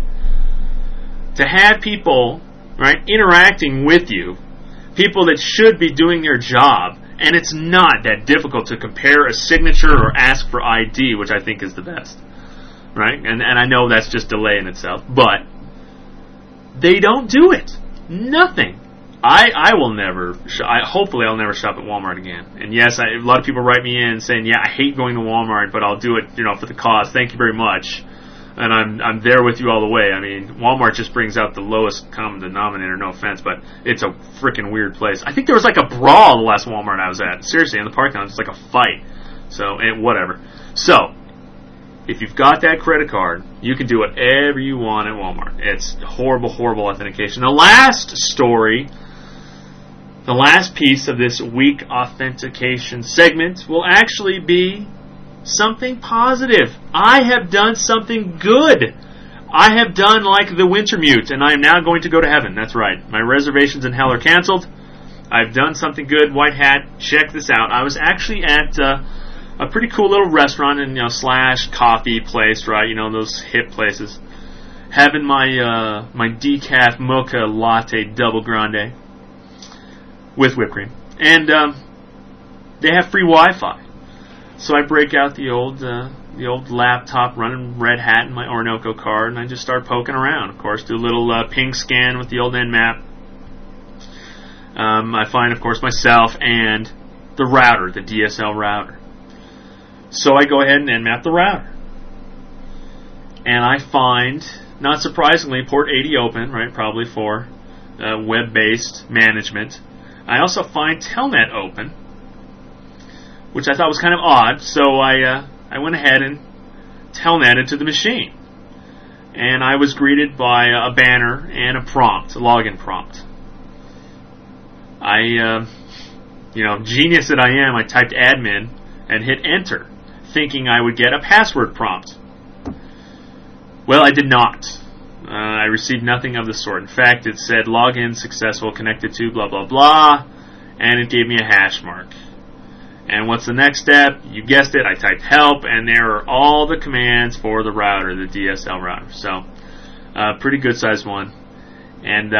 to have people, right, interacting with you, people that should be doing their job, and it's not that difficult to compare a signature or ask for ID, which I think is the best, right? And I know that's just delay in itself, but they don't do it. Nothing. I will never. Hopefully, I'll never shop at Walmart again. And yes, a lot of people write me in saying, "Yeah, I hate going to Walmart, but I'll do it, for the cause. Thank you very much." And I'm there with you all the way. I mean, Walmart just brings out the lowest common denominator. No offense, but it's a freaking weird place. I think there was like a brawl the last Walmart I was at. Seriously, in the parking lot, it's like a fight. So, whatever. So, if you've got that credit card, you can do whatever you want at Walmart. It's horrible authentication. The last story. The last piece of this week authentication segment will actually be something positive. I have done something good. I have done like the Wintermute, and I am now going to go to heaven. That's right. My reservations in hell are canceled. I've done something good. White hat. Check this out. I was actually at a pretty cool little restaurant and slash coffee place, right? Those hip places. Having my my decaf mocha latte double grande with whipped cream, and they have free Wi-Fi. So I break out the old laptop, running Red Hat in my Orinoco card, and I just start poking around. Of course, do a little ping scan with the old Nmap. I find, of course, myself and the router, the DSL router. So I go ahead and Nmap the router, and I find, not surprisingly, port 80 open, right? Probably for web-based management. I also find Telnet open, which I thought was kind of odd, so I went ahead and Telnetted to the machine. And I was greeted by a banner and a prompt, a login prompt. Genius that I am, I typed admin and hit enter, thinking I would get a password prompt. Well, I did not. I received nothing of the sort. In fact, it said login successful, connected to blah blah blah, and it gave me a hash mark. And what's the next step? You guessed it, I typed help, and there are all the commands for the router, the DSL router. So, pretty good sized one. And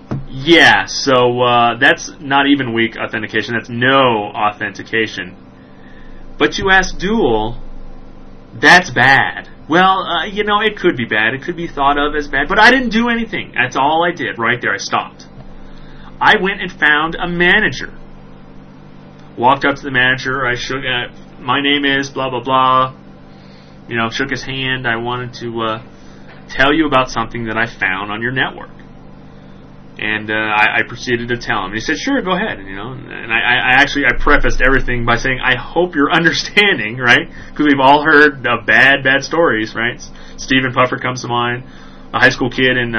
so that's not even weak authentication, that's no authentication. But you ask Dual, that's bad. Well, it could be bad. It could be thought of as bad. But I didn't do anything. That's all I did. Right there, I stopped. I went and found a manager. Walked up to the manager. I shook. My name is blah blah blah. Shook his hand. I wanted to tell you about something that I found on your network. And I proceeded to tell him. And he said, "Sure, go ahead." And I prefaced everything by saying, "I hope you're understanding, right? Because we've all heard of bad stories, right?" Stephen Puffer comes to mind, a high school kid in,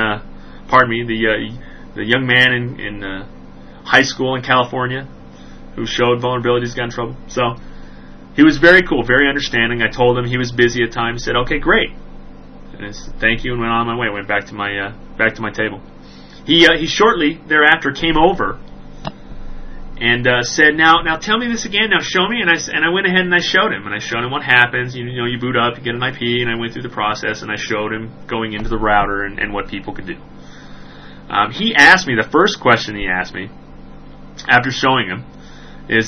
the young man in high school in California who showed vulnerabilities, got in trouble. So he was very cool, very understanding. I told him he was busy at times. He said, "Okay, great." And I said, "Thank you," and went on my way. Went back to my table. He shortly thereafter came over and said, "Now tell me this again. Now show me." And I went ahead and I showed him. And I showed him what happens. You boot up, you get an IP, and I went through the process and I showed him going into the router and what people could do. He asked me, the first question he asked me after showing him is,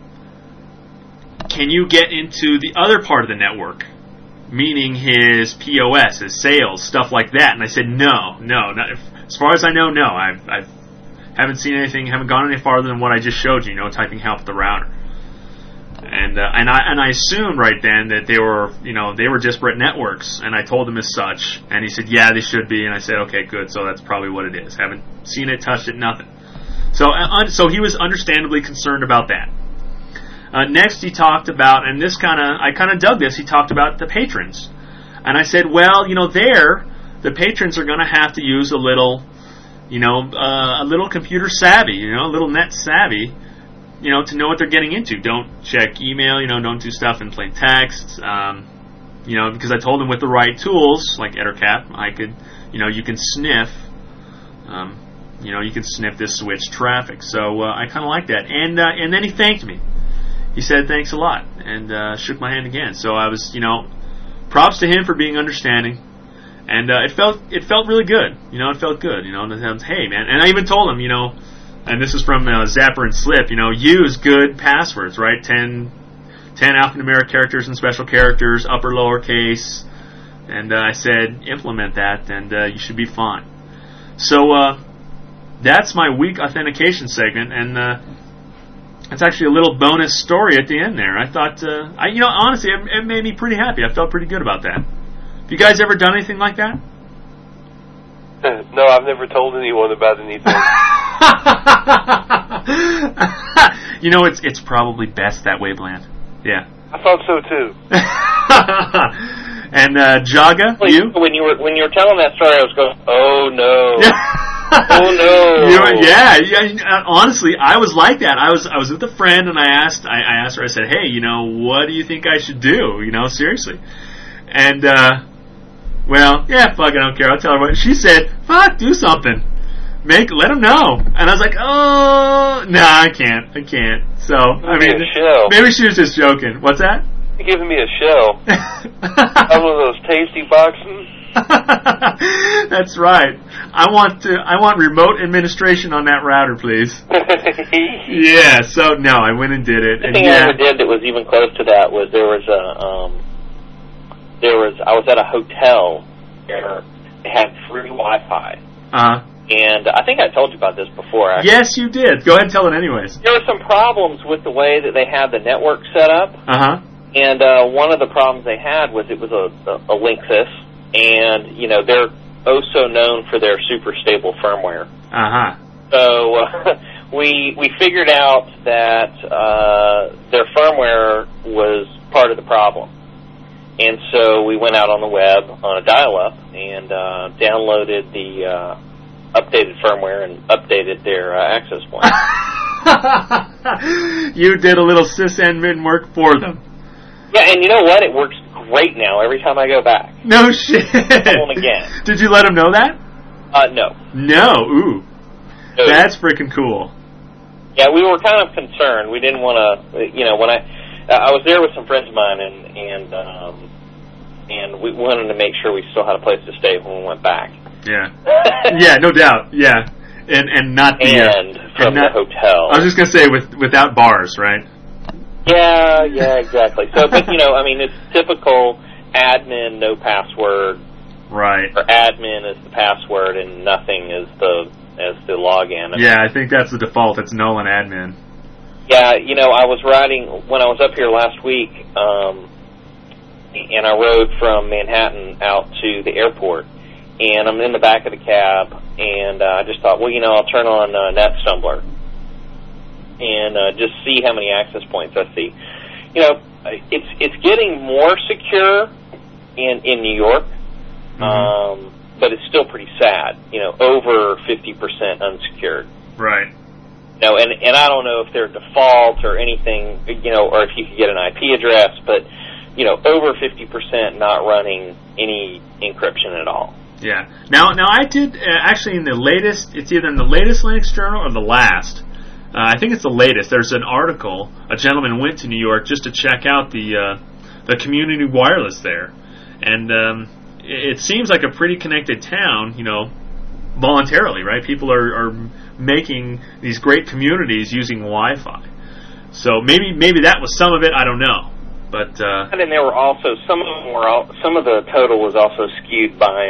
"Can you get into the other part of the network?" Meaning his POS, his sales, stuff like that. And I said, no, not, as far as I know, no. I haven't seen anything, haven't gone any farther than what I just showed you, typing help at the router. And I assumed right then that they were disparate networks, and I told him as such, and he said, yeah, they should be, and I said, okay, good, so that's probably what it is. Haven't seen it, touched it, nothing. So he was understandably concerned about that. Next, he talked about, and I kind of dug this. He talked about the patrons, and I said, well, the patrons are going to have to use a little computer savvy, a little net savvy, to know what they're getting into. Don't check email, don't do stuff in plain text, because I told them with the right tools like Ettercap, I could, you can sniff. You can sniff this switch traffic. So I kind of like that. And then he thanked me. He said thanks a lot and shook my hand again. So I was, props to him for being understanding. And it felt really good. It felt good. Hey man. And I even told him, and this is from Zapper and Slip. Use good passwords, right? 10 alphanumeric characters and special characters, upper lowercase. And I said implement that, and you should be fine. So. That's my week authentication segment, and it's actually a little bonus story at the end there. I thought, honestly, it made me pretty happy. I felt pretty good about that. Have you guys ever done anything like that? No, I've never told anyone about anything. It's probably best that way, Bland. Yeah. I thought so too. And Jaga, well, you? When you were telling that story, I was going, oh no. Oh no! Yeah. Honestly, I was like that. I was with a friend, and I asked her. I said, "Hey, what do you think I should do? Seriously." And fuck, I don't care. I'll tell her what. She said, "Fuck, do something. Let them know." And I was like, "Oh, no, I can't. So maybe she was just joking. What's that? You're giving me a shell. I'm one of those tasty boxes. That's right. I want remote administration on that router, please. Yeah. So no, I went and did it. The thing I ever did that was even close to that was I was at a hotel where they had free Wi-Fi. And I think I told you about this before. Actually. Yes, you did. Go ahead and tell it anyways. There were some problems with the way that they had the network set up. And one of the problems they had was it was a Linksys, and they're so known for their super stable firmware. So we figured out that their firmware was part of the problem, and so we went out on the web on a dial-up and downloaded the updated firmware and updated their access point. You did a little sysadmin work for them. Yeah, and you know what? It works great now every time I go back. No shit. Home again. Did you let them know that? No. No. Ooh. No. That's freaking cool. Yeah, we were kind of concerned. We didn't want to, when I was there with some friends of mine, and we wanted to make sure we still had a place to stay when we went back. Yeah. Yeah, no doubt. Yeah. And not the from the hotel. I was just gonna say without bars, right? Yeah, exactly. So, but it's typical admin, no password. Right. Or admin is the password and nothing is the login. Yeah, I think that's the default. It's null and admin. Yeah, I was riding when I was up here last week, and I rode from Manhattan out to the airport, and I'm in the back of the cab, and I just thought, I'll turn on NetStumbler and just see how many access points I see. It's getting more secure in New York, but it's still pretty sad. Over 50% unsecured. Right. And I don't know if they're default or anything, or if you could get an IP address, but over 50% not running any encryption at all. Yeah. Now I did actually in the latest. It's either in the latest Linux journal or the last. I think it's the latest. There's an article. A gentleman went to New York just to check out the community wireless there, and it seems like a pretty connected town. Voluntarily, right? People are making these great communities using Wi-Fi. So maybe that was some of it. I don't know, but and then there were also some of the total was also skewed by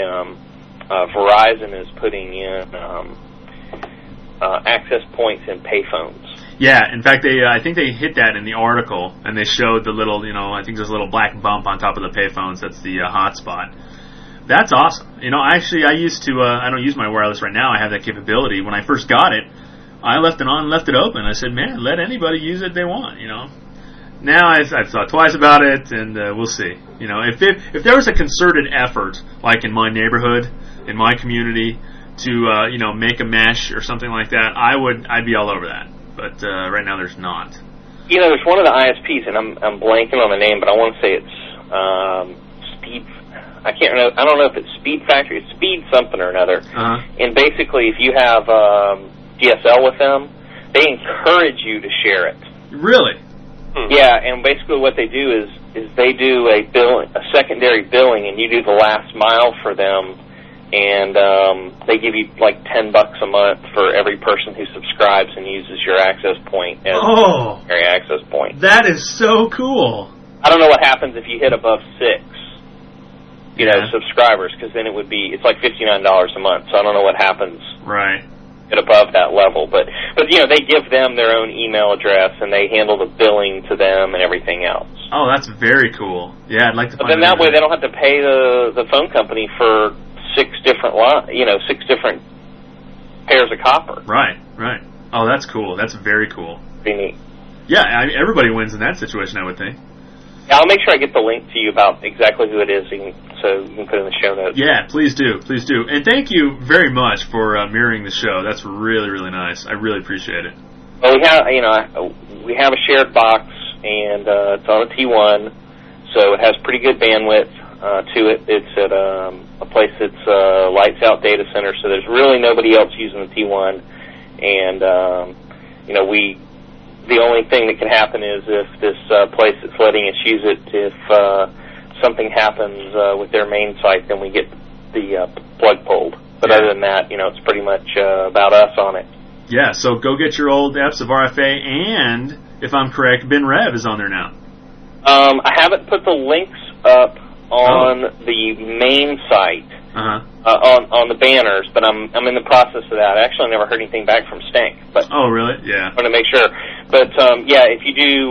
Verizon is putting in access points in payphones. Yeah, in fact, I think they hit that in the article, and they showed the little, I think there's a little black bump on top of the payphones. That's the hotspot. That's awesome. I used to, I don't use my wireless right now. I have that capability. When I first got it, I left it on and left it open. I said, man, let anybody use it they want, Now I've thought twice about it, and we'll see. If there was a concerted effort, like in my neighborhood, in my community, to make a mesh or something like that, I'd be all over that. But right now there's not. There's one of the ISPs, and I'm blanking on the name, but I want to say it's Speed. I can't remember. I don't know if it's Speed Factory. It's Speed something or another. Uh-huh. And basically, if you have DSL with them, they encourage you to share it. Really? Yeah, and basically what they do is they do a secondary billing, and you do the last mile for them, and they give you like $10 a month for every person who subscribes and uses your access point as primary access point. That is so cool. I don't know what happens if you hit above 6, subscribers, because then it's like $59 a month. So I don't know what happens. Right. At above that level, but they give them their own email address and they handle the billing to them and everything else. Oh, that's very cool. Yeah, I'd like to. But then that way they don't have to pay the phone company for 6 different pairs of copper. Right. Oh, that's cool. That's very cool. Pretty neat. Yeah, everybody wins in that situation, I would think. Yeah, I'll make sure I get the link to you about exactly who it is, so you can put it in the show notes. Yeah, please do. And thank you very much for mirroring the show. That's really, really nice. I really appreciate it. Well, we have a shared box, and it's on a T1, so it has pretty good bandwidth to it. It's at a place that's lights out data center, so there's really nobody else using the T1, and the only thing that can happen is if this place that's letting us use it, if something happens with their main site, then we get the plug pulled. But other than that, it's pretty much about us on it. Yeah, so go get your old EPs of RFA, and if I'm correct, BinRev is on there now. I haven't put the links up on the main site. On the banners, but I'm in the process of that. Actually, I never heard anything back from Stank. But oh, really? Yeah. I want to make sure. But if you do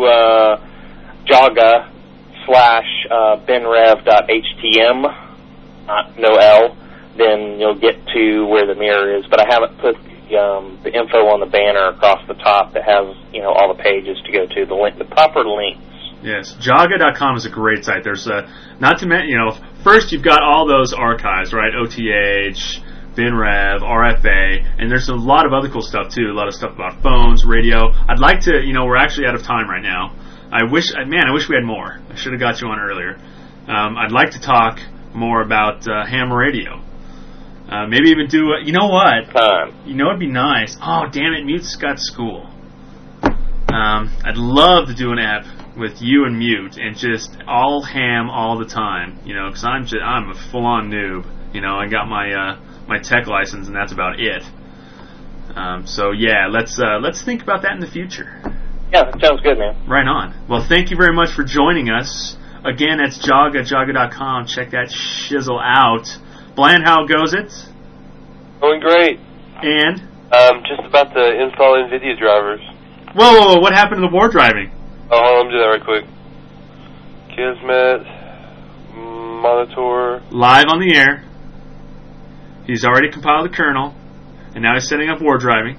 jaga/binrev.htm, no L, then you'll get to where the mirror is. But I haven't put the info on the banner across the top that has all the pages to go to the proper links. Yes, jaga.com is a great site. There's not to mention, first you've got all those archives, right? OTH, BinRev, RFA, and there's a lot of other cool stuff too. A lot of stuff about phones, radio. I'd like to, we're actually out of time right now. I wish we had more. I should have got you on earlier. I'd like to talk more about ham radio. Maybe even do, you know what? It'd be nice. Oh, damn it, Mute's got school. I'd love to do an app with you and Mute and just all ham all the time, because I'm a full-on noob. I got my tech license and that's about it. So yeah, let's think about that in the future. Yeah, that sounds good, man. Right on. Well, thank you very much for joining us. Again, that's jaga.com. Check that shizzle out. Bland, how goes it? Going great. And? Just about to install NVIDIA drivers. Whoa, what happened to the war driving? Oh, hold on, let me do that right quick. Kismet, Monitor. Live on the air. He's already compiled the kernel, and now he's setting up war driving.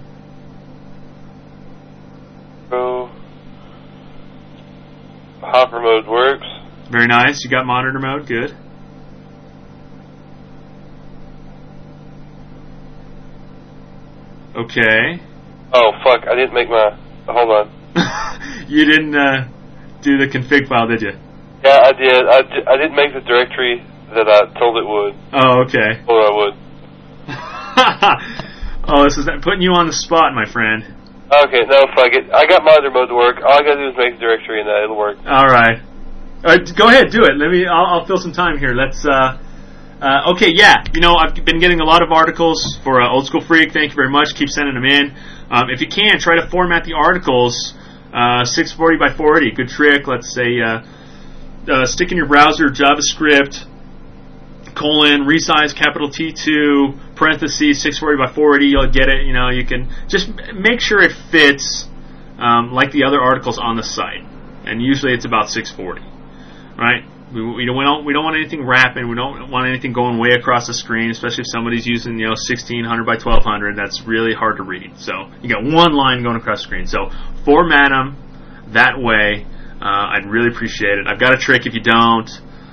So, Hopper mode works. Very nice. You got monitor mode. Good. Okay. Oh, fuck. I didn't make my... Hold on. You didn't do the config file, did you? Yeah, I did. I didn't make the directory that I told it would. Oh, okay. Or I would. Oh, this is putting you on the spot, my friend. Okay, no, fuck it. I got monitor mode to work. All I gotta do is make the directory and it'll work. All right. Go ahead, do it. I'll fill some time here. Let's. Okay, yeah. I've been getting a lot of articles for Old School Freak. Thank you very much. Keep sending them in. If you can, try to format the articles 640 by 480. Good trick. Let's say stick in your browser JavaScript : resize capital T2 parentheses 640 by 480. You'll get it. You can just make sure it fits like the other articles on the site, and usually it's about 640, right? We don't want anything rapid. We don't want anything going way across the screen, especially if somebody's using 1600 by 1200. That's really hard to read. So you got one line going across the screen. So format them that way. I'd really appreciate it. I've got a trick if you don't,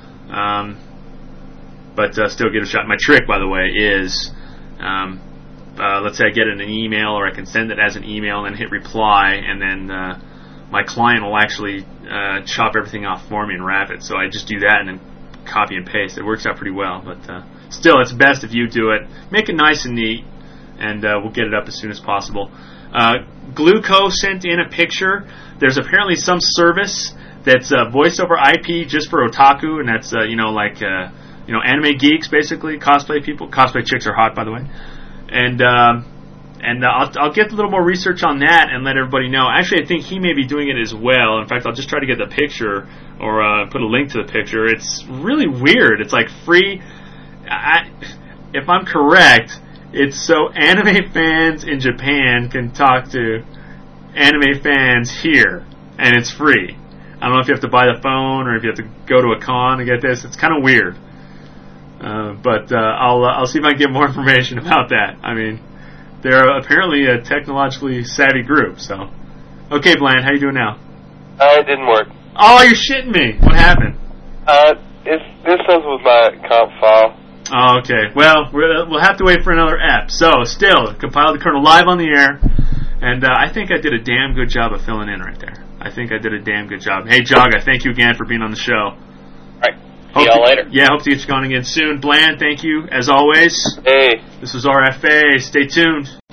but still give it a shot. My trick, by the way, is let's say I get it in an email, or I can send it as an email and then hit reply, and then my client will actually chop everything off for me and wrap it. So I just do that and then copy and paste. It works out pretty well, but still, it's best if you do it. Make it nice and neat, and we'll get it up as soon as possible. Gluco sent in a picture. There's apparently some service that's voice over IP just for otaku, and that's anime geeks, basically, cosplay people. Cosplay chicks are hot, by the way. And I'll get a little more research on that and let everybody know. Actually, I think he may be doing it as well. In fact, I'll just try to get the picture or put a link to the picture. It's really weird. It's like free. If I'm correct, it's so anime fans in Japan can talk to anime fans here, and it's free. I don't know if you have to buy the phone or if you have to go to a con to get this. It's kind of weird. But I'll see if I can get more information about that. I mean, they're apparently a technologically savvy group. So, okay, Bland, how you doing now? It didn't work. Oh, you're shitting me! What happened? This stuff was my comp file. Oh, okay. Well, we'll have to wait for another ep. So, still, compiled the kernel live on the air, and I think I did a damn good job of filling in right there. I think I did a damn good job. Hey, Jaga, thank you again for being on the show. All right. See y'all later. Yeah, hope to get you going again soon. Bland, thank you, as always. Hey. This was RFA. Stay tuned.